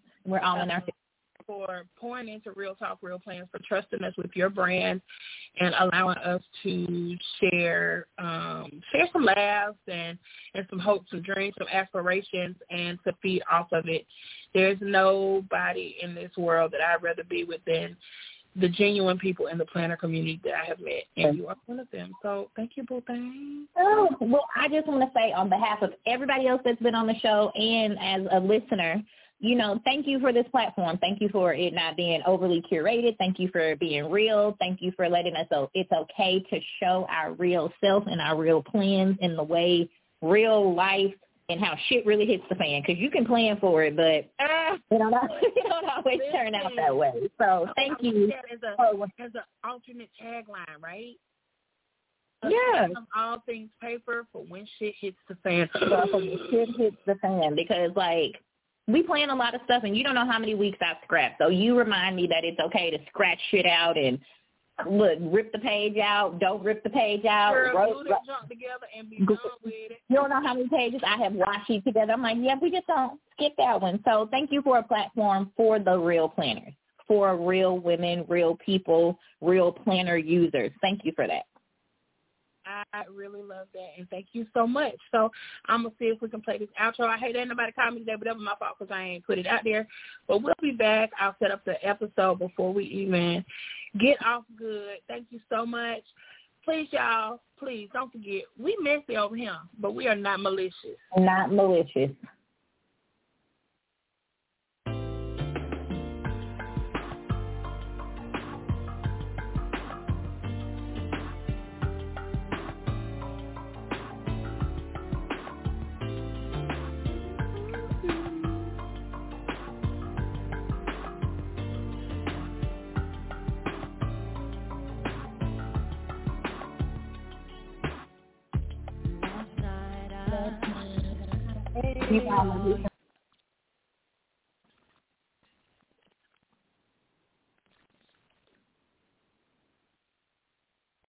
For pouring into Real Talk, Real Plans, for trusting us with your brand and allowing us to share some laughs and some hopes, some dreams, some aspirations, and to feed off of it. There's nobody in this world that I'd rather be with than the genuine people in the planner community that I have met, and you are one of them. So thank you, Boo Thing. Oh, well, I just want to say on behalf of everybody else that's been on the show and as a listener, thank you for this platform. Thank you for it not being overly curated. Thank you for being real. Thank you for letting us know it's okay to show our real self and our real plans in the way real life and how shit really hits the fan. Because you can plan for it, but it don't always turn out that way. So thank you. As an alternate tagline, right? Yeah. All things paper for when shit hits the fan. When shit hits the fan, because we plan a lot of stuff, and you don't know how many weeks I've scrapped. So you remind me that it's okay to scratch shit out and, rip the page out, don't rip the page out. Glue that junk together and be done with it. You don't know how many pages I have washi together. I'm like, yeah, we just don't skip that one. So thank you for a platform for the real planners, for real women, real people, real planner users. Thank you for that. I really love that, and thank you so much. So I'm going to see if we can play this outro. I hate that nobody called me today, but that was my fault because I ain't put it out there. But we'll be back. I'll set up the episode before we even get off good. Thank you so much. Please, y'all, don't forget, we messy over here, but we are not malicious. Not malicious. People have a